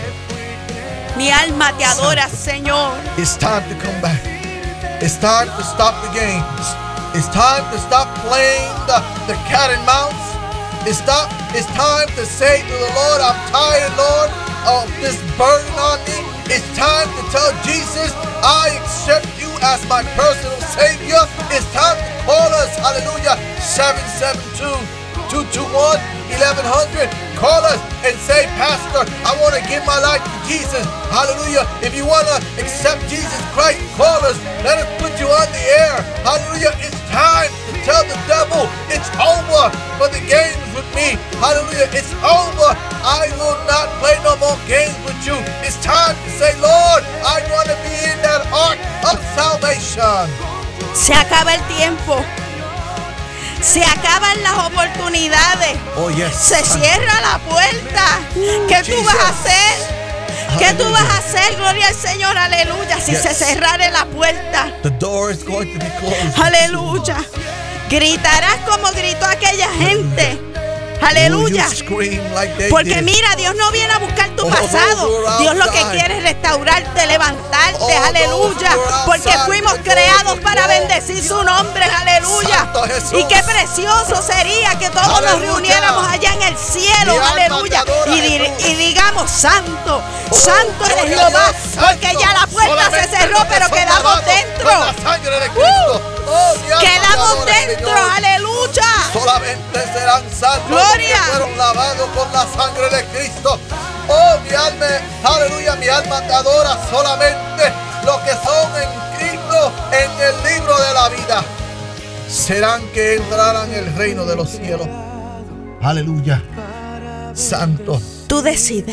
Mi alma te adora, Señor. It's time to come back. It's time to stop the games. It's time to stop playing the, the cat and mouse. It's, stop, it's time to say to the Lord, I'm tired, Lord, of this burden on me. It's time to tell Jesus, I accept you as my personal Savior. It's time to call us, hallelujah, seven seven two, two two one, eleven hundred. Call us and say, Pastor, I want to give my life to Jesus. Hallelujah. If you want to accept Jesus Christ, call us. Let us put you on the air. Hallelujah. It's time to tell the devil it's over for the games with me. Hallelujah. It's over. I will not play no more games with you. It's time to say, Lord, I want to be in that ark of salvation. Se acaba el tiempo. Se acaban las oportunidades. Oh, yes. Se cierra la puerta. ¿Qué tú vas a hacer? ¿Qué tú vas a hacer? Gloria al Señor, aleluya. Si Yes. se cerrara la puerta, The door is going to be closed. aleluya. Gritarás como gritó aquella gente. Aleluya. You scream like they Porque did. mira, Dios no viene a buscar tu Oh, pasado. those who are Dios lo que outside. quiere es restaurarte, levantarte. Oh, those Aleluya. who are Porque outside, fuimos the door creados is para closed. bendecir su nombre. Aleluya. Santo Jesús. Y qué precioso sería que todos nos Aleluya. reuniéramos allá en el cielo. Mi alma Aleluya. te adora, Y, di- Jesús. y digamos, santo, Oh, santo eres gloria a Jehová. Dios, Porque santo. ya la puerta se Solamente cerró, los que pero son quedamos lavados dentro. con la sangre de Cristo. Oh, mi alma te Quedamos adora, dentro. Señor. Aleluya. Solamente serán salvos los Gloria. que fueron lavados con la sangre de Cristo. Oh, mi alma, aleluya, mi alma te adora. Solamente los que son en Cristo en el libro de la vida serán que entrarán en el reino de los cielos. Aleluya. Santo. Tú decides.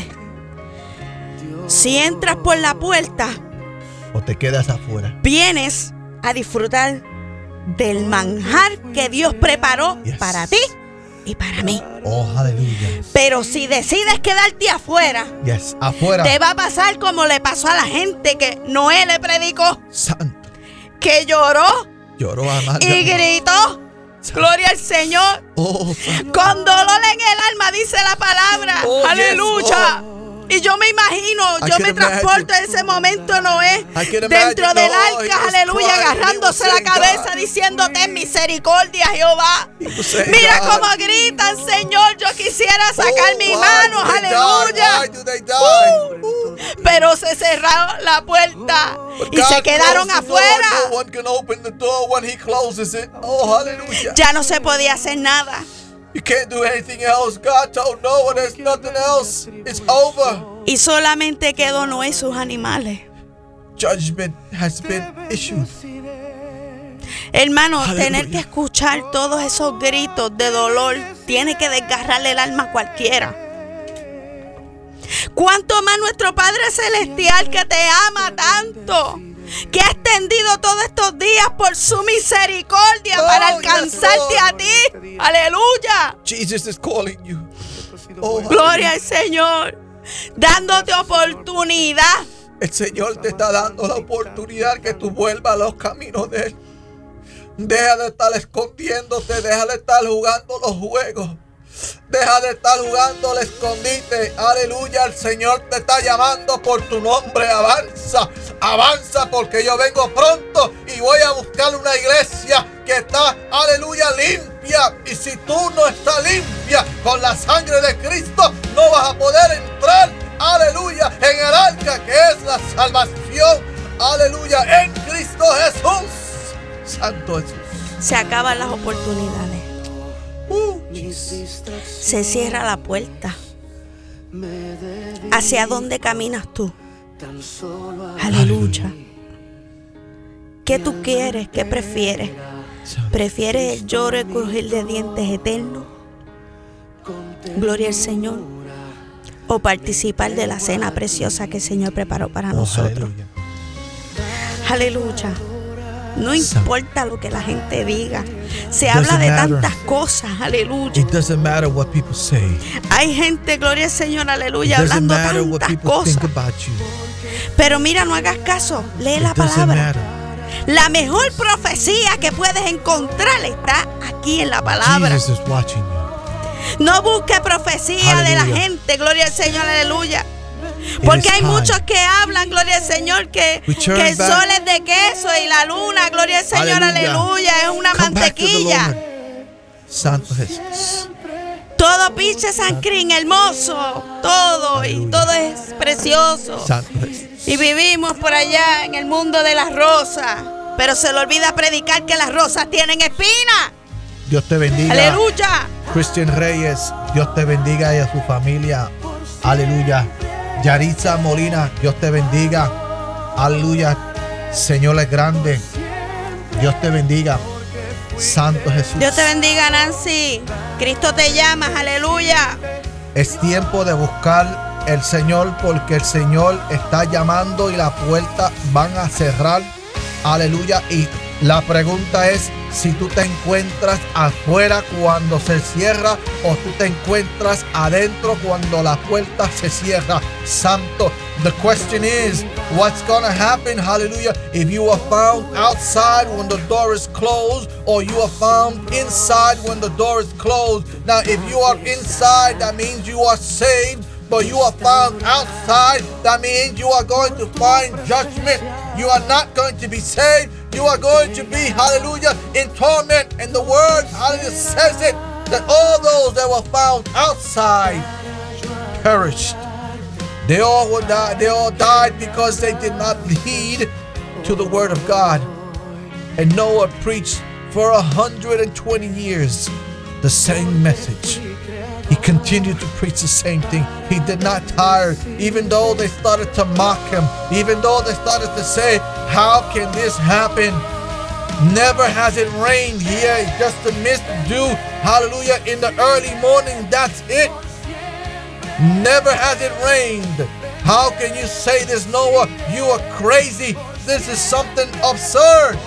Si entras por la puerta, O te quedas afuera. vienes a disfrutar del manjar que Dios preparó Yes. para ti y para mí. Oh, aleluya. Pero si decides quedarte afuera, Yes, afuera. te va a pasar como le pasó a la gente que Noé le predicó, Santo. que lloró Lloró amarga. y gritó, gloria al Señor, Oh, santo. con dolor en el alma, dice la palabra. Oh, yes, Aleluya. Lord. Y yo me imagino, I yo can me transporto a ese momento, Noé, I can dentro imagine del Noah, he arca, was aleluya, crying, he was agarrándose la saying, cabeza, God, diciendo, ten misericordia, Jehová. he was saying, Mira God, cómo gritan, Señor, yo quisiera sacar oh, mi why mano, do they die? aleluya. Why do they die? Uh, uh, pero se cerró la puerta But y se God quedaron closed the door. afuera. No one can open the door when He closes it. Oh, hallelujah. Ya no se podía hacer nada. You can't do anything else. God told Noah there's nothing else. It's over. Y solamente quedó Noé y sus animales. Judgment has been issued. Hermano, Aleluya. tener que escuchar todos esos gritos de dolor tiene que desgarrarle el alma a cualquiera. ¿Cuánto más nuestro Padre Celestial, que te ama tanto, que ha extendido todos estos días por su misericordia Oh, para yes, alcanzarte Lord. a ti? Aleluya. Jesus is calling you. Oh, Gloria al Señor. Dándote oportunidad. el Señor te está dando la oportunidad que tú vuelvas a los caminos de Él. Deja de estar escondiéndote, deja de estar jugando los juegos. Deja de estar jugando al escondite. Aleluya, el Señor te está llamando por tu nombre. Avanza, avanza, porque yo vengo pronto y voy a buscar una iglesia que está, aleluya, limpia. Y si tú no estás limpia con la sangre de Cristo, no vas a poder entrar, aleluya, en el arca que es la salvación. Aleluya, en Cristo Jesús. Santo Jesús. Se acaban las oportunidades. Uh, Se cierra la puerta. ¿Hacia dónde caminas tú? Aleluya. ¿Qué tú quieres? ¿Qué prefieres? ¿Prefieres el lloro y crujir de dientes eterno? Gloria al Señor. ¿O participar de la cena preciosa que el Señor preparó para Oh, nosotros? aleluya. Aleluya. No importa lo que la gente diga. Se Doesn't habla de matter. tantas cosas. Aleluya. It doesn't matter what people say. Hay gente, gloria al Señor, It aleluya, doesn't hablando matter what tantas people cosas. think about you. Pero mira, no hagas caso. Lee la It doesn't palabra. matter. La mejor profecía que puedes encontrar está aquí en la palabra. Jesus is watching you. No busques profecía de la Aleluya. gente, gloria al Señor, aleluya. Porque is hay time. muchos que hablan, gloria al Señor, que, We turn que el back. sol es de queso y la luna, gloria al Señor, Aleluya. aleluya, es una Come back to the mantequilla. Lord. Santo Jesús. Todo pinche sancrín, hermoso, todo, y Aleluya. todo es precioso. Santo Jesús. Y vivimos por allá en el mundo de las rosas, pero se le olvida predicar que las rosas tienen espinas. Dios te bendiga. Aleluya. Christian Reyes, Dios te bendiga y a su familia. Aleluya. Yaritza Molina, Dios te bendiga. Aleluya. Señor es grande. Dios te bendiga. Santo Jesús. Dios te bendiga, Nancy. Cristo te llama, aleluya. Es tiempo de buscar el Señor porque el Señor está llamando y la puerta van a cerrar. Aleluya. Y la pregunta es si tú te encuentras afuera cuando se cierra o tú te encuentras adentro cuando la puerta se cierra. Santo. The question is, what's gonna happen, hallelujah, if you are found outside when the door is closed or you are found inside when the door is closed. Now, if you are inside, that means you are saved, but you are found outside, that means you are going to find judgment. You are not going to be saved. You are going to be, hallelujah, in torment. And the word, hallelujah, says it, that all those that were found outside perished. They all would die. They all died because they did not heed to the word of God. And Noah preached for a hundred and twenty years the same message. He continued to preach the same thing. He did not tire, even though they started to mock him, even though they started to say, "How can this happen? Never has it rained here. Just a mist dew. Hallelujah! In the early morning, that's it. Never has it rained. How can you say this, Noah? You are crazy. This is something absurd."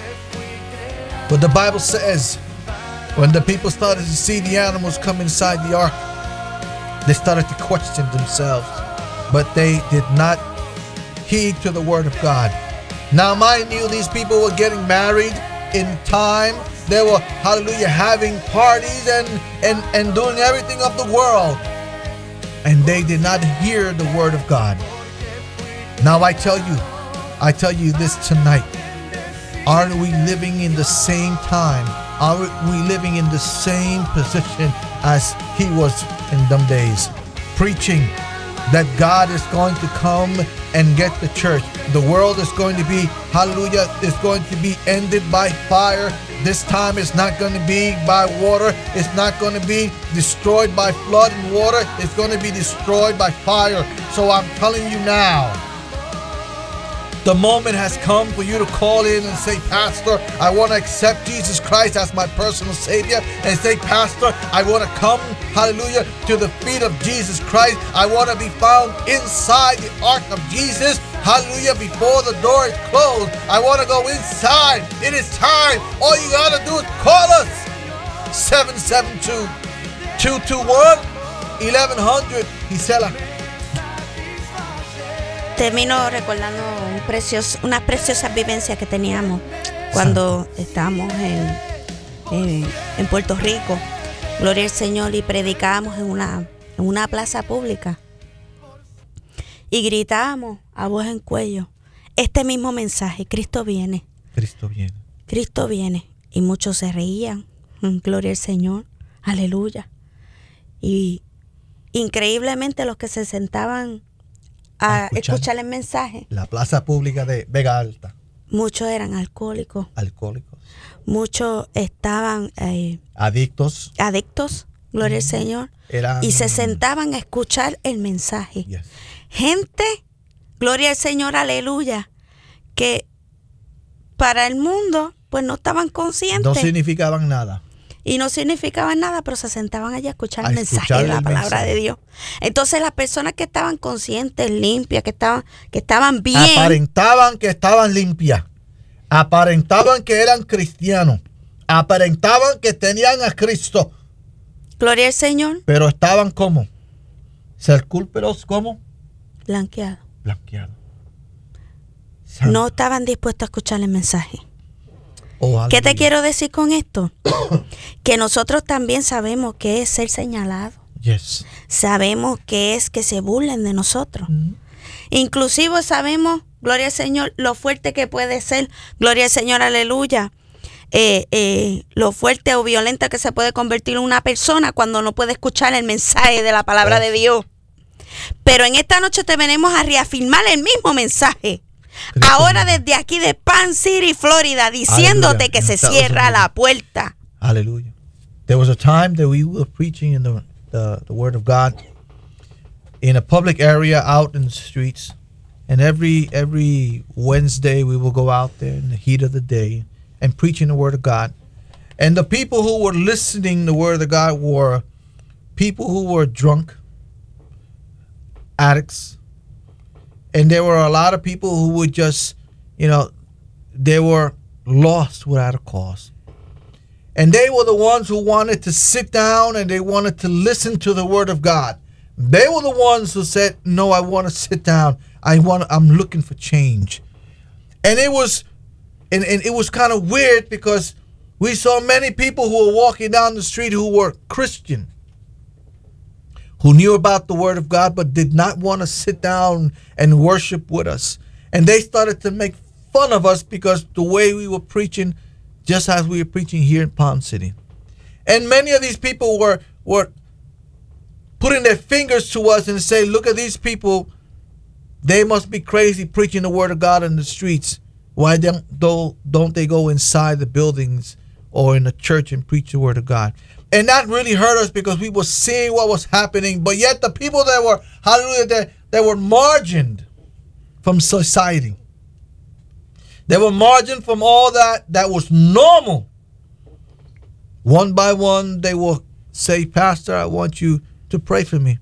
But the Bible says, when the people started to see the animals come inside the ark, they started to question themselves. But they did not heed to the word of God. Now, mind you, these people were getting married in time. They were, hallelujah, having parties and, and, and doing everything of the world. and they did not hear the word of God. Now I tell you, I tell you this tonight. Are we living in the same time? Are we living in the same position as he was in them days? Preaching that God is going to come and get the church. The world is going to be, hallelujah, is going to be ended by fire. This time it's not going to be by water. It's not going to be destroyed by flood and water. It's going to be destroyed by fire. So I'm telling you now, the moment has come for you to call in and say, Pastor, I want to accept Jesus Christ as my personal Savior. And say, Pastor, I want to come, hallelujah, to the feet of Jesus Christ. I want to be found inside the ark of Jesus. Hallelujah, before the door is closed. I want to go inside. It is time. All you got to do is call us. seven seven two, two two one, eleven hundred. Gisela. Termino recordando un precios, unas preciosas vivencias que teníamos cuando estábamos en, en, en Puerto Rico. Gloria al Señor, y predicábamos en una, en una plaza pública. Y gritábamos a voz en cuello este mismo mensaje: Cristo viene. Cristo viene. Cristo viene. Y muchos se reían. Gloria al Señor. Aleluya. Y increíblemente los que se sentaban a escuchar, escuchar el mensaje. La plaza pública de Vega Alta. Muchos eran alcohólicos. Alcohólicos. Muchos estaban eh, adictos. Adictos, gloria al mm. Señor. Eran, y se sentaban a escuchar el mensaje. Yes. Gente, gloria al Señor, aleluya, que para el mundo pues no estaban conscientes. No significaban nada. Y no significaban nada, pero se sentaban allí a escuchar a el mensaje escuchar de la el palabra mensaje. de Dios. Entonces las personas que estaban conscientes, limpias, que estaban, que estaban bien. Aparentaban que estaban limpias. Aparentaban que eran cristianos. Aparentaban que tenían a Cristo. Gloria al Señor. Pero estaban como sepulcros, como blanqueados. Blanqueados. No estaban dispuestos a escuchar el mensaje. Oh, ¿qué te quiero decir con esto? Que nosotros también sabemos que es ser señalado. Yes. Sabemos que es que se burlen de nosotros. Mm-hmm. Inclusive sabemos, gloria al Señor, lo fuerte que puede ser, gloria al Señor, aleluya, eh, eh, lo fuerte o violenta que se puede convertir una persona cuando no puede escuchar el mensaje de la palabra oh. de Dios. Pero en esta noche te venimos a reafirmar el mismo mensaje. Ahora desde aquí de Pan City, Florida, diciéndote Aleluya. que se cierra la puerta. Hallelujah. There was a time that we were preaching in the, the, the word of God in a public area out in the streets. And every every Wednesday we will go out there in the heat of the day and preaching the word of God. And the people who were listening the word of God were people who were drunk, addicts. And there were a lot of people who would just, you know, they were lost without a cause. And they were the ones who wanted to sit down and they wanted to listen to the word of God. They were the ones who said, no, I want to sit down. I want, I'm looking for change. And it was, and, and it was kind of weird because we saw many people who were walking down the street who were Christian, who knew about the word of God, but did not want to sit down and worship with us. And they started to make fun of us because the way we were preaching, just as we were preaching here in Palm City. And many of these people were, were putting their fingers to us and say, look at these people. They must be crazy preaching the word of God in the streets. Why don't, don't they go inside the buildings or in the church and preach the word of God? And that really hurt us because we were seeing what was happening. But yet the people that were, hallelujah, that, that were margined from society. They were margined from all that that was normal. One by one, they will say, Pastor, I want you to pray for me.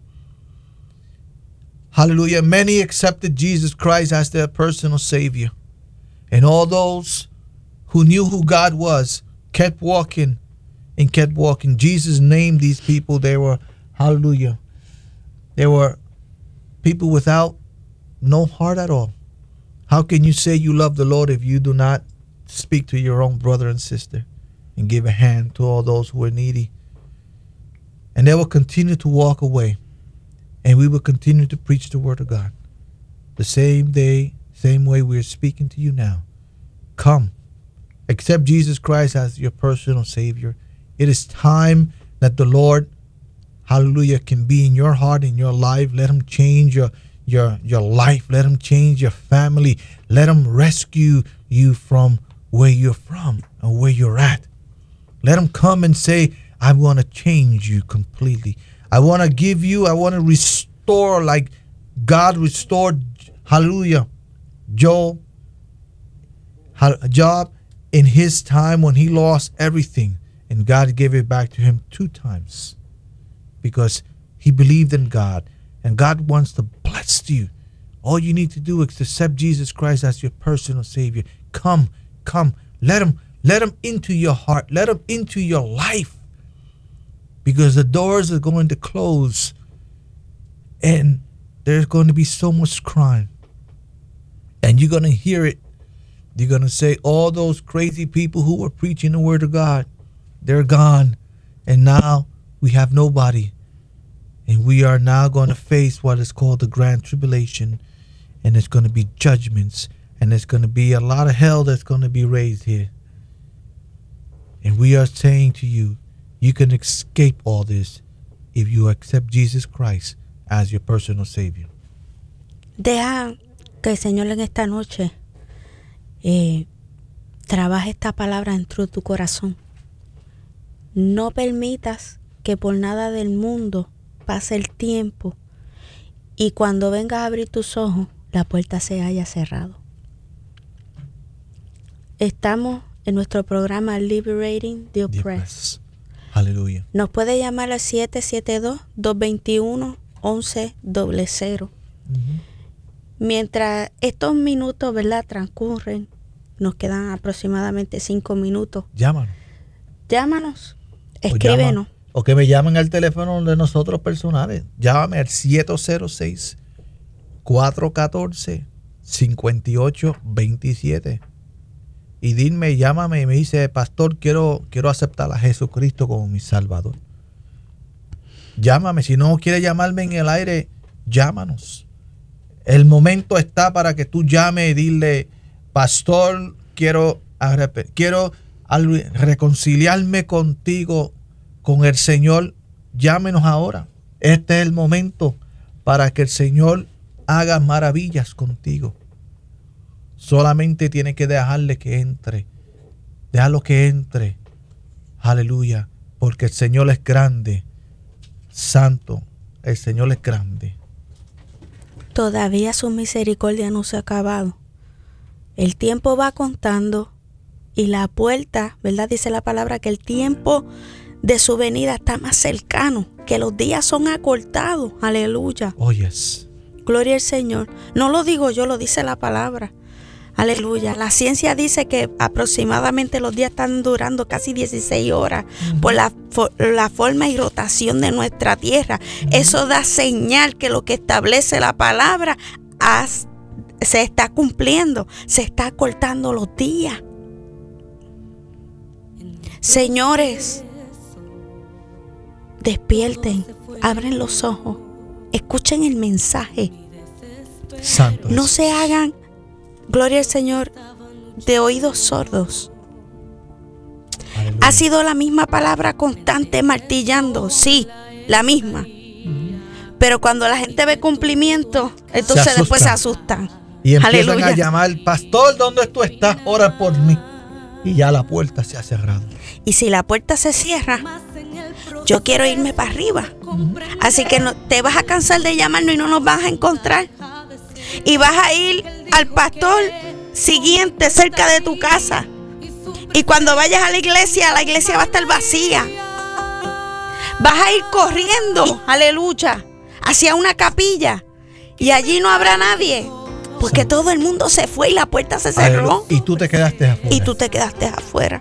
Hallelujah. Many accepted Jesus Christ as their personal Savior. And all those who knew who God was kept walking and kept walking. Jesus named these people. They were, hallelujah, they were people without no heart at all. How can you say you love the Lord if you do not speak to your own brother and sister and give a hand to all those who are needy? And they will continue to walk away. And we will continue to preach the word of God. The same day, same way we're speaking to you now. Come. Accept Jesus Christ as your personal Savior. It is time that the Lord, hallelujah, can be in your heart, in your life. Let him change your, your, your life. Let him change your family. Let him rescue you from where you're from and where you're at. Let him come and say, I want to change you completely. I want to give you, I want to restore like God restored, hallelujah, Job, Job in his time when he lost everything. And God gave it back to him two times because he believed in God. And God wants to bless you. All you need to do is accept Jesus Christ as your personal Savior. Come, come. Let him, let him into your heart. Let him into your life. Because the doors are going to close. And there's going to be so much crime. And you're going to hear it. You're going to say, all those crazy people who were preaching the word of God, they're gone. And now we have nobody. And we are now going to face what is called the Grand Tribulation. And it's going to be judgments. And there's going to be a lot of hell that's going to be raised here. And we are saying to you, you can escape all this if you accept Jesus Christ as your personal Savior. Deja que el Señor en esta noche eh, trabaje esta palabra dentro de tu corazón. No permitas que por nada del mundo pase el tiempo y cuando vengas a abrir tus ojos, la puerta se haya cerrado. Estamos en nuestro programa Liberating the Oppressed. Aleluya. Nos puede llamar al siete siete dos, dos dos uno, once cero cero. Uh-huh. Mientras estos minutos, ¿verdad?, transcurren, nos quedan aproximadamente cinco minutos. Llámanos. Llámanos, escríbenos. O, llama, o que me llamen al teléfono de nosotros personales. Llámame al siete cero seis, cuatro uno cuatro, cinco ocho dos siete. Y dime, llámame y me dice, pastor, quiero, quiero aceptar a Jesucristo como mi Salvador. Llámame. Si no quiere llamarme en el aire, llámanos. El momento está para que tú llames y dile, pastor, quiero, quiero reconciliarme contigo, con el Señor. Llámenos ahora. Este es el momento para que el Señor haga maravillas contigo. Solamente tiene que dejarle que entre. Déjalo que entre. Aleluya. Porque el Señor es grande. Santo. El Señor es grande. Todavía su misericordia no se ha acabado. El tiempo va contando y la puerta, ¿verdad? Dice la palabra que el tiempo de su venida está más cercano, que los días son acortados. Aleluya. Oh, yes. Gloria al Señor. No lo digo yo, lo dice la palabra. Aleluya. La ciencia dice que aproximadamente los días están durando casi dieciséis horas uh-huh. por la, for, la forma y rotación de nuestra tierra. Uh-huh. Eso da señal que lo que establece la palabra has, se está cumpliendo, se está acortando los días. Señores, despierten, abren los ojos, escuchen el mensaje. Santo. No se hagan, gloria al Señor, de oídos sordos. Aleluya. Ha sido la misma palabra constante martillando, sí, la misma. Pero cuando la gente ve cumplimiento, entonces se después se asustan. Y empiezan Aleluya. a llamar, pastor, ¿dónde tú estás? Ora por mí. Y ya la puerta se ha cerrado. Y si la puerta se cierra, yo quiero irme para arriba. Así que no, te vas a cansar de llamarnos y no nos vas a encontrar. Y vas a ir al pastor siguiente cerca de tu casa. Y cuando vayas a la iglesia, la iglesia va a estar vacía. Vas a ir corriendo, aleluya, hacia una capilla. Y allí no habrá nadie. Porque todo el mundo se fue y la puerta se cerró. Y tú te quedaste afuera. Y tú te quedaste afuera.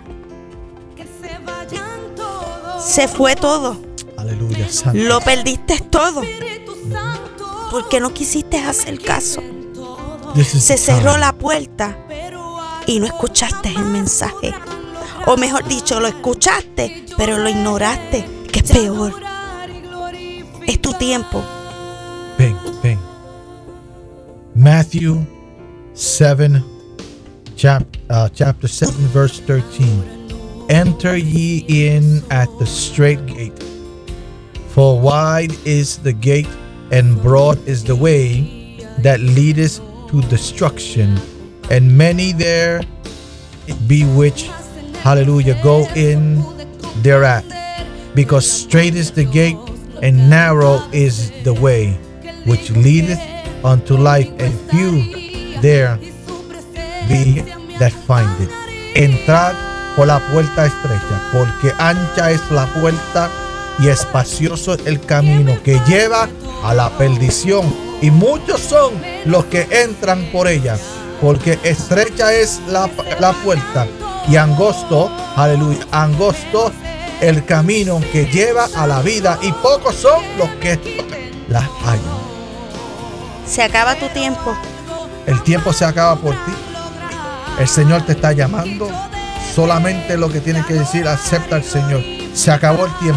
Se fue todo. Aleluya, santo. Lo perdiste todo. Porque no quisiste hacer caso. Se cerró la puerta y no escuchaste el mensaje. O mejor dicho, lo escuchaste, pero lo ignoraste, que es peor. Es tu tiempo. Matthew seven, chap, uh, chapter seven, verse thirteen. Enter ye in at the straight gate, for wide is the gate, and broad is the way that leadeth to destruction, and many there be which, hallelujah, go in thereat. Because straight is the gate, and narrow is the way which leadeth unto life, and few there be that find it. Entrad por la puerta estrecha, porque ancha es la puerta y espacioso el camino que lleva a la perdición, y muchos son los que entran por ella, porque estrecha es la, la puerta y angosto, aleluya, angosto el camino que lleva a la vida, y pocos son los que la hallan. Se acaba tu tiempo. El tiempo se acaba por ti. El Señor te está llamando. Solamente lo que tienes que decir, acepta al Señor. Se acabó el tiempo.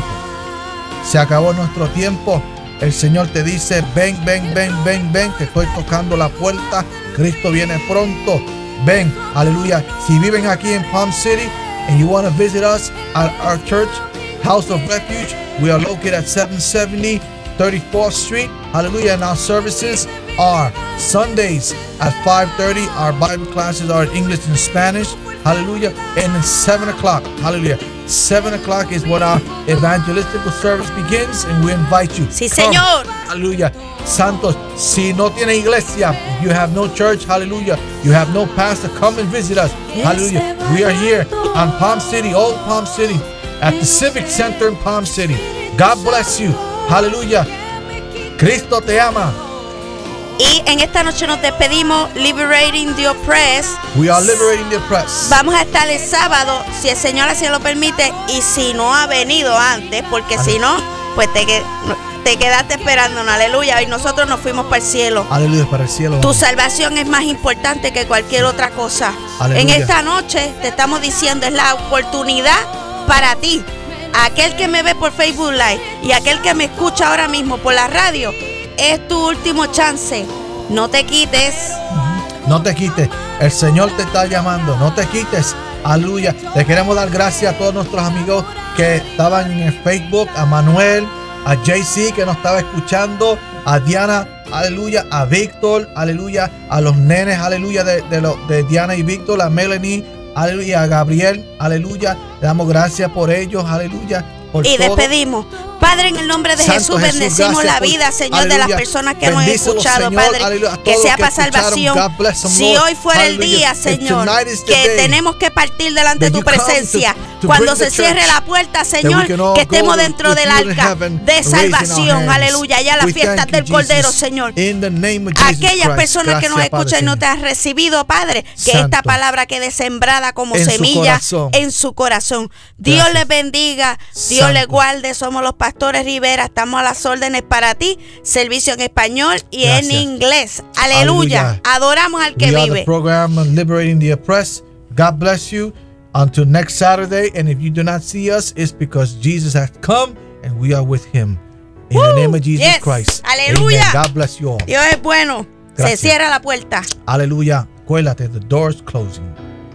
Se acabó nuestro tiempo. El Señor te dice, ven, ven, ven, ven, ven, te estoy tocando la puerta. Cristo viene pronto. Ven, aleluya. Si viven aquí en Palm City and you want to visit us at our church, House of Refuge, we are located at seven seventy thirty-fourth Street. Hallelujah. And our services are Sundays at five thirty. Our Bible classes are in English and Spanish. Hallelujah. And at seven o'clock. Hallelujah. seven o'clock is when our evangelistical service begins, and we invite you. Sí, Come. Señor. Hallelujah. Santos, si no tiene iglesia, you have no church, hallelujah, you have no pastor, come and visit us. Hallelujah. We are here on Palm City, Old Palm City, at the Civic Center in Palm City. God bless you. Hallelujah. Cristo te ama. Y en esta noche nos despedimos, Liberating the Oppressed. We are liberating the oppressed. Vamos a estar el sábado, si el Señor así lo permite, y si no ha venido antes, porque si no, pues te, que- te quedaste esperando, aleluya, y nosotros nos fuimos para el cielo. Aleluya, para el cielo. Tu salvación es más importante que cualquier otra cosa. Aleluya. En esta noche te estamos diciendo, es la oportunidad para ti. Aquel que me ve por Facebook Live y aquel que me escucha ahora mismo por la radio, es tu último chance. No te quites. No te quites. El Señor te está llamando. No te quites. Aleluya. Le queremos dar gracias a todos nuestros amigos que estaban en el Facebook. A Manuel, a J C que nos estaba escuchando, a Diana, aleluya, a Víctor, aleluya, a los nenes, aleluya, de, de, lo- de Diana y Víctor, a Melanie, aleluya, a Gabriel, aleluya. Le damos gracias por ellos, aleluya. Por Y todo. despedimos. Padre, en el nombre de Santo Jesús, Jesús, bendecimos gracias la por- vida, Señor, de las aleluya. personas que nos han Bendícelos, escuchado, Señor, Padre, aleluya, a que todos sea los para que escucharon. salvación. God bless them, Si Lord. hoy fuera el Hallelujah. día, If Señor, tonight is the que day tenemos que partir delante de that tu you come presencia, to- to cuando bring se the cierre church, la puerta, that Señor, we can all que estemos go dentro with del you in arca heaven, de raising our salvación, hands. aleluya, ya las We fiestas thank you, del Cordero, Jesus. Señor. In the name of Jesus Aquellas Christ. personas que nos Gracias, Padre escuchan y no Señor. te han recibido, Padre, que Santo. esta palabra quede sembrada como En su semilla corazón. en su corazón. Dios Gracias. les bendiga, Dios les Santo. guarde. Somos los pastores Rivera, estamos a las órdenes para ti. Servicio en español y en Gracias. inglés. Aleluya. Aleluya. Adoramos al que We are the vive. program on Liberating the Oppressed. God bless you. Until next Saturday. And if you do not see us, it's because Jesus has come and we are with him. In the Woo! name of Jesus Yes. Christ. Aleluya. Amen. God bless you all. Dios es bueno. Gracias. Se cierra la puerta. Hallelujah. Cuélate. The door's closing.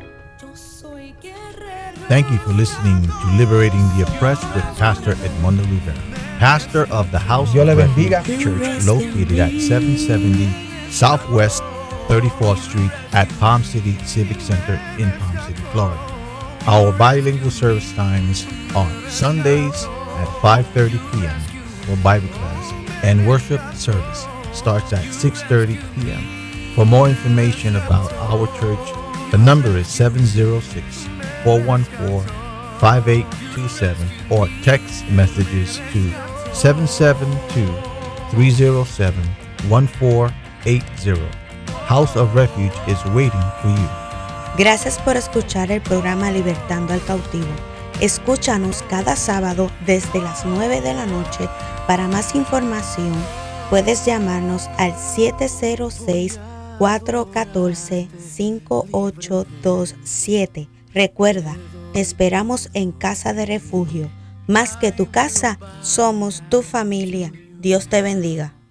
Thank you for listening to Liberating the Oppressed with Pastor Edmundo Rivera, pastor of the House Dios le of Refuge bendiga. Church located at seven seventy Southwest thirty-fourth Street at Palm City Civic Center in Palm City, Florida. Our bilingual service times are Sundays at five thirty p.m. for Bible class, and worship service starts at six thirty p.m. For more information about our church, the number is seven zero six, four one four, five eight two seven or text messages to seven seven two, three zero seven, one four eight zero. House of Refuge is waiting for you. Gracias por escuchar el programa Libertando al Cautivo. Escúchanos cada sábado desde las nueve de la noche. Para más información, puedes llamarnos al siete cero seis, cuatro uno cuatro, cinco ocho dos siete. Recuerda, te esperamos en Casa de Refugio. Más que tu casa, somos tu familia. Dios te bendiga.